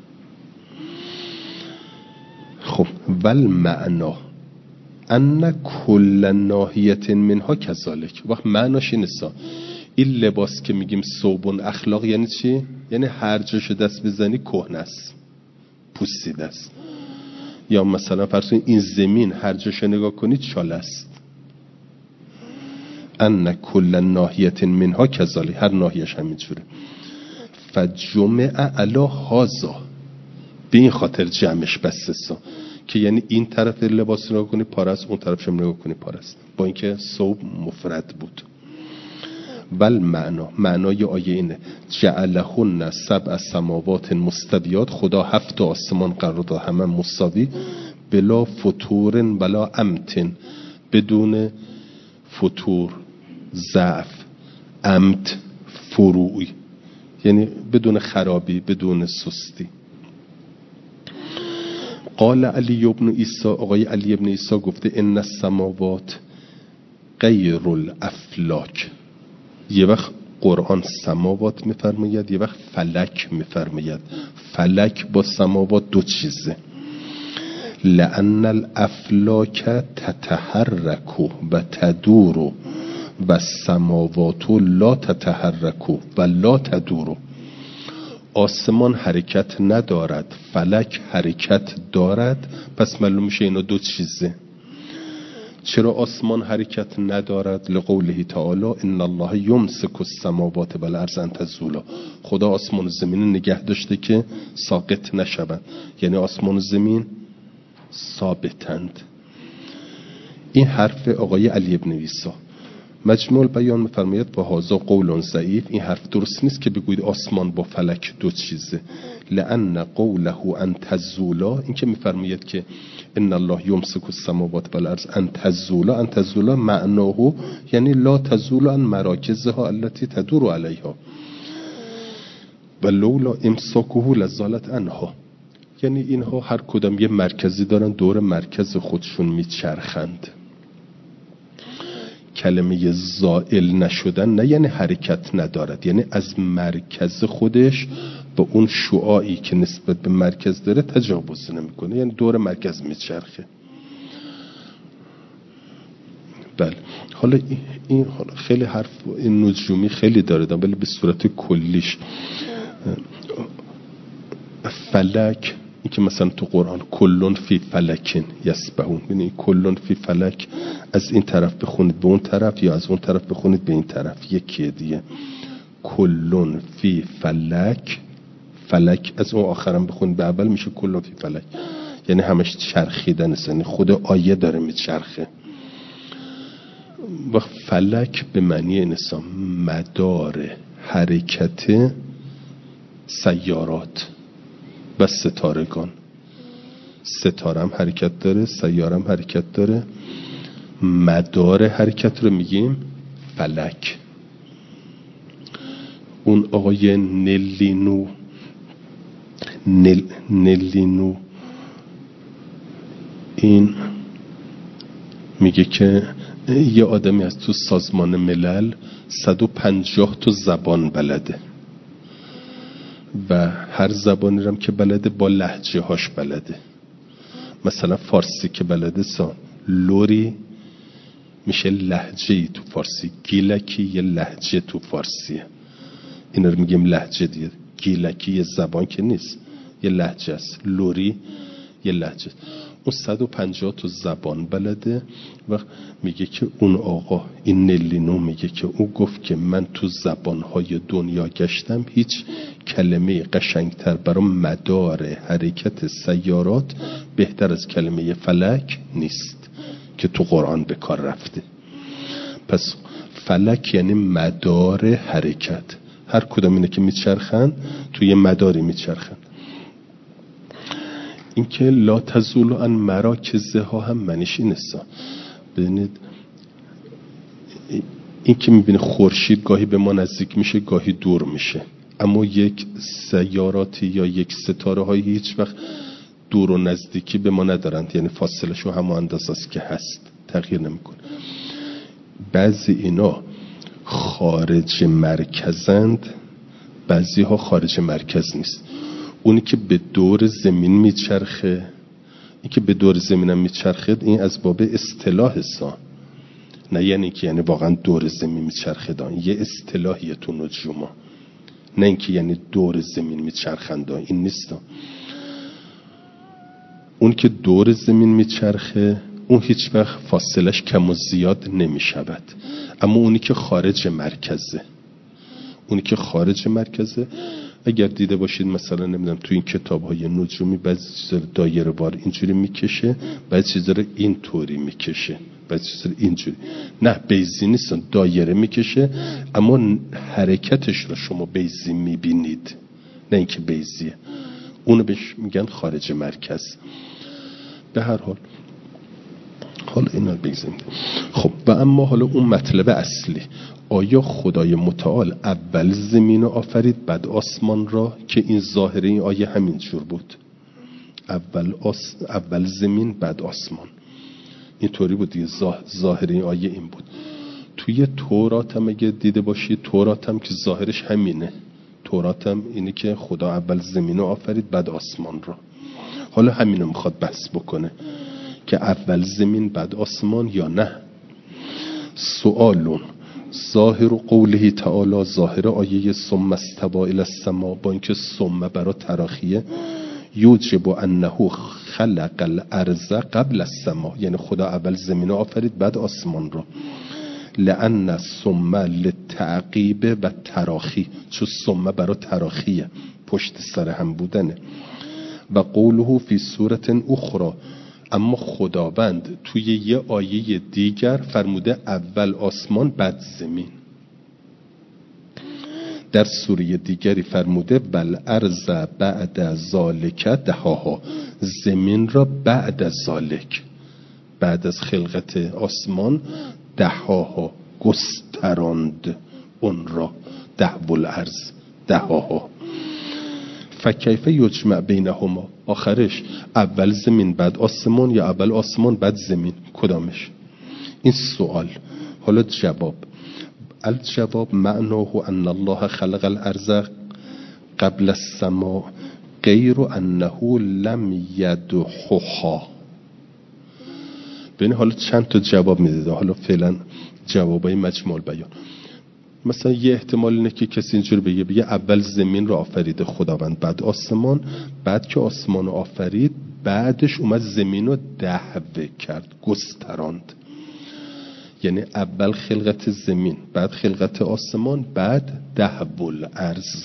خب ول معنا ان کل ناحیه منها کذالک. وقت معناش این است، این لباس که میگیم ثوبون اخلاق یعنی چی؟ یعنی هر جاشو دست بزنی کهنه است، پوسیده است. یا مثلا فرض کن این زمین هر جاشو نگاه کنی چاله است. ان کل ناحیه منها کذالک، هر ناحیهش همینجوره. فجمع علی هذا، به این خاطر جمعش بسته که یعنی این طرف لباس نگاه کنی پاره است، اون طرفش نگاه کنی پاره است، با اینکه ثوب مفرد بود. ول معنای آیه اینه جعلهن سبع سماوات مستویات، خدا 7 آسمان قرار داد همه مساوی، بلا فتور ولا امتن، بدون فتور ضعف، امت فروعی، یعنی بدون خرابی، بدون سستی. قال علی ابن عیسی، آقای علی ابن عیسی گفته ان السماوات غیر الافلاک. یه وقت قرآن سماوات میفرماید، یه وقت فلک میفرماید. فلک با سماوات دو چیزه. لأن الافلاک تتحرک و تدور و السماوات لا تتحرک و لا تدور. آسمان حرکت ندارد، فلک حرکت دارد. پس معلوم میشه اینا دو چیزه. چرا آسمان حرکت ندارد؟ لقوله تعالی ان الله یمسک السماوات والارض ان تزولا. خدا آسمان و زمین نگه داشته که ساقط نشوند، یعنی آسمان و زمین ثابتند. این حرف آقای علی ابن عیسی. مجموع بیان می‌فرماید و هذا قول ضعیف. این حرف درست نیست که بگویید آسمان با فلک دو چیزه. لأن قوله ان تزولا، این که می‌فرماید که ان الله یمسک السماوات والارض ان تزولا، ان تزولا معناه یعنی لا تزول عن مراکزها التي تدور علیها و لولا امساکه لزالت عنها. یعنی اینها هر کدام یه مرکزی دارن، دور مرکز خودشون میچرخند. کلمه زائل نشدن نه یعنی حرکت ندارد، یعنی از مرکز خودش به اون شعاعی که نسبت به مرکز داره تجاوز نمیکنه، یعنی دور مرکز میچرخه. بله. حالا این خیلی حرف این نجومی خیلی داره، ولی به صورت کلیش فلک، این که مثلا تو قرآن کلون فی فلکین یسبحون، یعنی کلون فی فلک، از این طرف بخونید به اون طرف یا از اون طرف بخونید به این طرف یکیه دیگه. کلون فی فلک، فلک از اون آخرم بخونید به اول میشه کلون فی فلک، یعنی همش چرخیدن است، یعنی خود آیه داره میچرخه. و فلک به معنی انسان مدار حرکت سیارات و ستارگان. ستاره هم حرکت داره، سیاره هم حرکت داره، مدار حرکت رو میگیم فلک. اون آقای نلینو این میگه که یه آدمی از تو سازمان ملل 150 تا زبان بلده و هر زبانی رو که بلده با لهجه هاش بلده. مثلا فارسی که بلده لوری میشه لهجه ای تو فارسی، گیلکی یه لهجه تو فارسیه، این رو میگیم لهجه دیگه. گیلکی یه زبان که نیست، یه لهجه است. لوری یه لهجه. اون 150 تا زبان بلده و میگه که اون آقا این نلینو میگه که او گفت که من تو زبانهای دنیا گشتم، هیچ کلمه قشنگتر برای مدار حرکت سیارات بهتر از کلمه فلک نیست که تو قرآن به کار رفته. پس فلک یعنی مدار حرکت. هر کدام اینه که میچرخن توی مداری میچرخن. این که لا تزول عن مراکزها هم معنیش این است. ببینید این که میبینه خورشید گاهی به ما نزدیک میشه گاهی دور میشه، اما یک سیاراتی یا یک ستاره های هیچ وقت دور و نزدیکی به ما ندارند، یعنی فاصله شو همون اندازه است که هست، تغییر نمیکنه. بعضی اینا خارج مرکزند، بعضی ها خارج مرکز نیست. اونی که به دور زمین میچرخه، این که به دور زمین هم میچرخه، این از باب اصطلاح هستن، نه یعنی که یعنی واقعا دور زمین میچرخه، یه اصطلاحیه تو نجوما، نه اینکه یعنی دور زمین میچرخند، این نیست. اون که دور زمین میچرخه اون هیچ وقت فاصلش کم و زیاد نمیشود، اما اونی که خارج مرکزه، اونی که خارج مرکزه، اگر دیده باشید مثلا نمیدونم تو این کتاب‌های نجومی بعضی چیزا دایره وار اینجوری میکشه، بعضی چیزا رو اینطوری میکشه، اینجوری نه بیضی نیست، دایره میکشه اما حرکتش رو شما بیضی میبینید، نه اینکه بیضیه. اونو بهش میگن خارج مرکز. به هر حال حالا اینا رو بگذاریم. خب و اما حالا اون مطلب اصلی، آیا خدای متعال اول زمین رو آفرید بعد آسمان را؟ که این ظاهر این آیه همین جور بود، اول زمین بعد آسمان، اینطوری بود دیگه. ظاهر این آیه این بود. توی تورات هم اگه دیده باشید، تورات هم که ظاهرش همینه، تورات هم اینه که خدا اول زمین رو آفرید بعد آسمان را. حالا همینو میخواد بحث بکنه که اول زمین بعد آسمان یا نه. سوالون ظاهر قوله تعالی، ظاهر آیه ثم استوى الی السماء، با اینکه ثم برای تراخیه، یوجب انه خلق الارض قبل السماء، یعنی خدا اول زمین آفرید بعد آسمان رو. لان ثم للتعقیب و تراخی، چون ثم برای تراخیه، پشت سر هم بودنه. و قوله فی سورة اخرى، اما خداوند توی یه آیه دیگر فرموده اول آسمان بعد زمین. در سوره دیگری فرموده بل ارض بعد ذالک دهاها، زمین را بعد از ذالک، بعد از خلقت آسمان، دهاها گستراند اون را، دهو الارض دهاها. فکیف یجمع بینهما، آخرش اول زمین بعد آسمان یا اول آسمان بعد زمین، کدامش؟ این سوال. حالا جواب. الجواب معناه ان الله خلق الارض قبل السماء غیر انه لم یدحها. ببین حالا چند تا جواب میده، حالا فعلا جوابای مجموع البیان. مثلا یه احتمال اینه که کسی اینجوری بگه اول زمین رو آفریده خداوند بعد آسمان، بعد که آسمان رو آفرید بعدش اومد زمین رو دهو کرد، گستراند. یعنی اول خلقت زمین بعد خلقت آسمان بعد دهو الارض.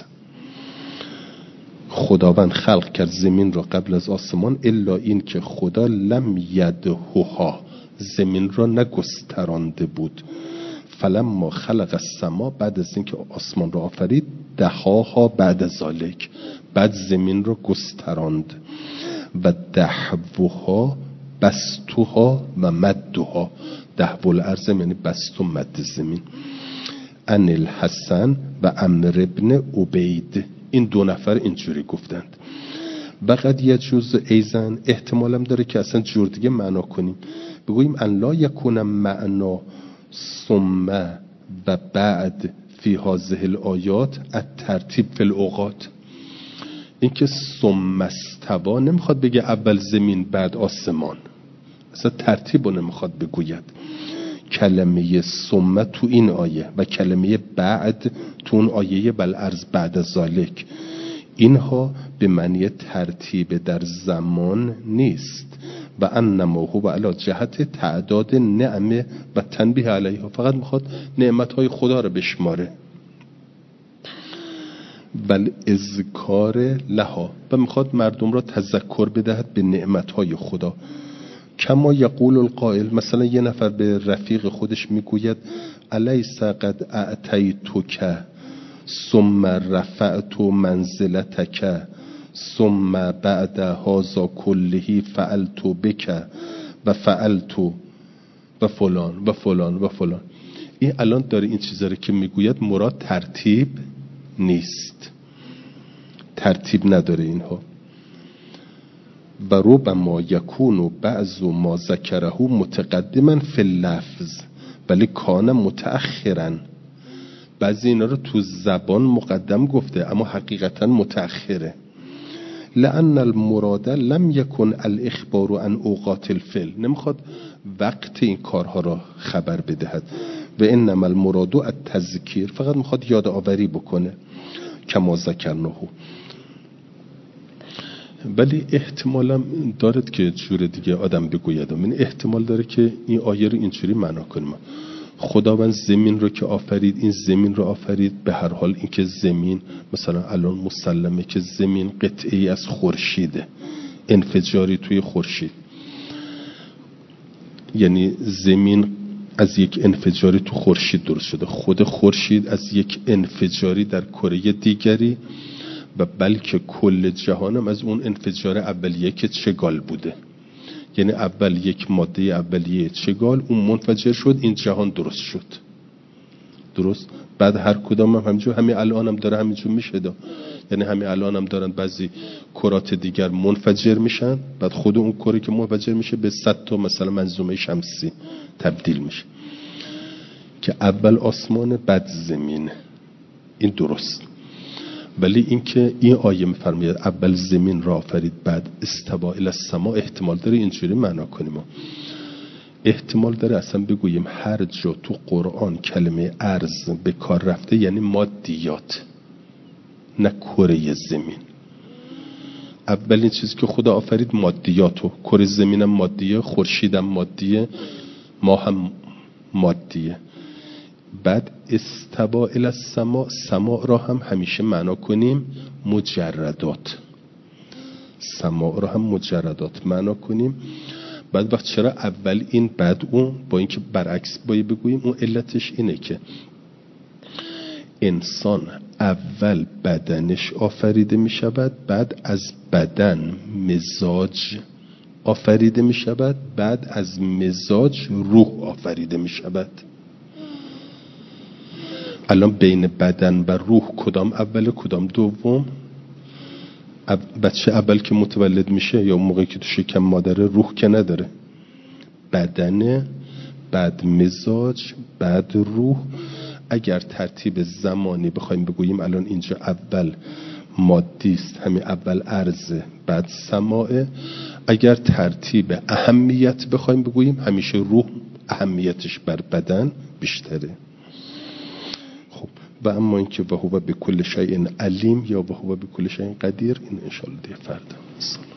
خداوند خلق کرد زمین رو قبل از آسمان، الا این که خدا لم یدحها، زمین رو نگسترانده بود. فلما خلق السما، بعد از اینکه آسمان رو آفرید، دهاها بعد ذالک، بعد زمین رو گستراند. و دحوها بستوها و مدوها، دهو الارض یعنی بست و مد زمین. ان الحسن و عمرو ابن عبید، این دو نفر اینجوری گفتند. بقد یجوز ایزن، احتمالم داره که اصلا جور دیگه معنا کنیم، بگوییم ان لا یکون معنا ثم و بعد فی هذه الآیات الترتیب فی الاوقات. این که ثم استوى نمیخواد بگه اول زمین بعد آسمان، اصلا ترتیب رو نمیخواد بگوید. کلمه ثم تو این آیه و کلمه بعد تو اون آیه بل ارض بعد ذالک، اینها به معنی ترتیب در زمان نیست. و انما هو علی جهت تعداد نعمه و تنبیه علیها، فقط میخواد نعمتهای خدا رو بشماره. بل اذکار لها، و میخواد مردم را تذکر بدهد به نعمتهای خدا. کما یقول القائل، مثلا یه نفر به رفیق خودش میگوید الیس قد اعطیتک ثم رفعت منزلتک ثم بعد هذا كله فعلت بك و فعلت و فلان و فلان و فلان. این الان داره این چیزا رو که میگوید مراد ترتیب نیست، ترتیب نداره اینها. و ربما یکون بعض ما ذکره متقدما فی اللفظ ولی کان متأخرا، بعضی اینا رو تو زبان مقدم گفته اما حقیقتا متأخره. لأن المراد لم يكن الاخبار عن اوقات الفعل، نمیخواد وقت این کارها را خبر بدهد. و انما المراد التذکیر، فقط میخواد یادآوری بکنه. کما ذکرناه. ولی احتمالم دارد که جور دیگه آدم بگوید، من احتمال داره که این آیه رو اینجوری معنا کنیم. خداوند زمین رو که آفرید، این زمین رو آفرید، به هر حال این که زمین مثلا الان مسلمه که زمین قطعی از خورشیده، انفجاری توی خورشید. یعنی زمین از یک انفجاری تو خورشید درست شده، خود خورشید از یک انفجاری در کره دیگری و بلکه کل جهانم از اون انفجار اولیه که چگال بوده. یعنی اول یک ماده اولیه چگال اون منفجر شد، این جهان درست شد. درست؟ بعد هر کدام هم همینجور، همین الان هم داره همینجور میشه دا. یعنی همین الان هم دارن بعضی کرات دیگر منفجر میشن، بعد خود اون کره که منفجر میشه به 100 تا مثلا منظومه شمسی تبدیل میشه. که اول آسمان بعد زمین، این درست. ولی اینکه این آیه میفرماید اول زمین را آفرید بعد استوى الی السماء، احتمال داره اینجوری معنا کنیم. احتمال داره اصلا بگوییم هر جا تو قرآن کلمه ارض به کار رفته یعنی مادیات، نه کره زمین. اولین چیزی که خدا آفرید مادیاتو، کره زمینم مادیه، خورشیدم مادیه، ما هم مادیه. بعد استوى الی السماء، سماء را هم همیشه معنا کنیم مجردات، سماء را هم مجردات معنا کنیم. بعد وقت چرا اول این بعد اون، با اینکه برعکس باید بگوییم؟ اون علتش اینه که انسان اول بدنش آفریده می شود، بعد از بدن مزاج آفریده می شود، بعد از مزاج روح آفریده می شود. الان بین بدن و روح کدام اول کدام دوم؟ بچه اول که متولد میشه یا موقعی که تو شکم مادره روح که نداره، بدنه، بعد مزاج، بعد روح. اگر ترتیب زمانی بخوایم بگوییم الان اینجا اول مادیست، همین اول ارزه بعد سماعه. اگر ترتیب اهمیت بخوایم بگوییم همیشه روح اهمیتش بر بدن بیشتره. و اما اینکه و هو بكل شیء علیم یا و هو بكل شیء قدیر، این ان شاء الله دیگه فردا.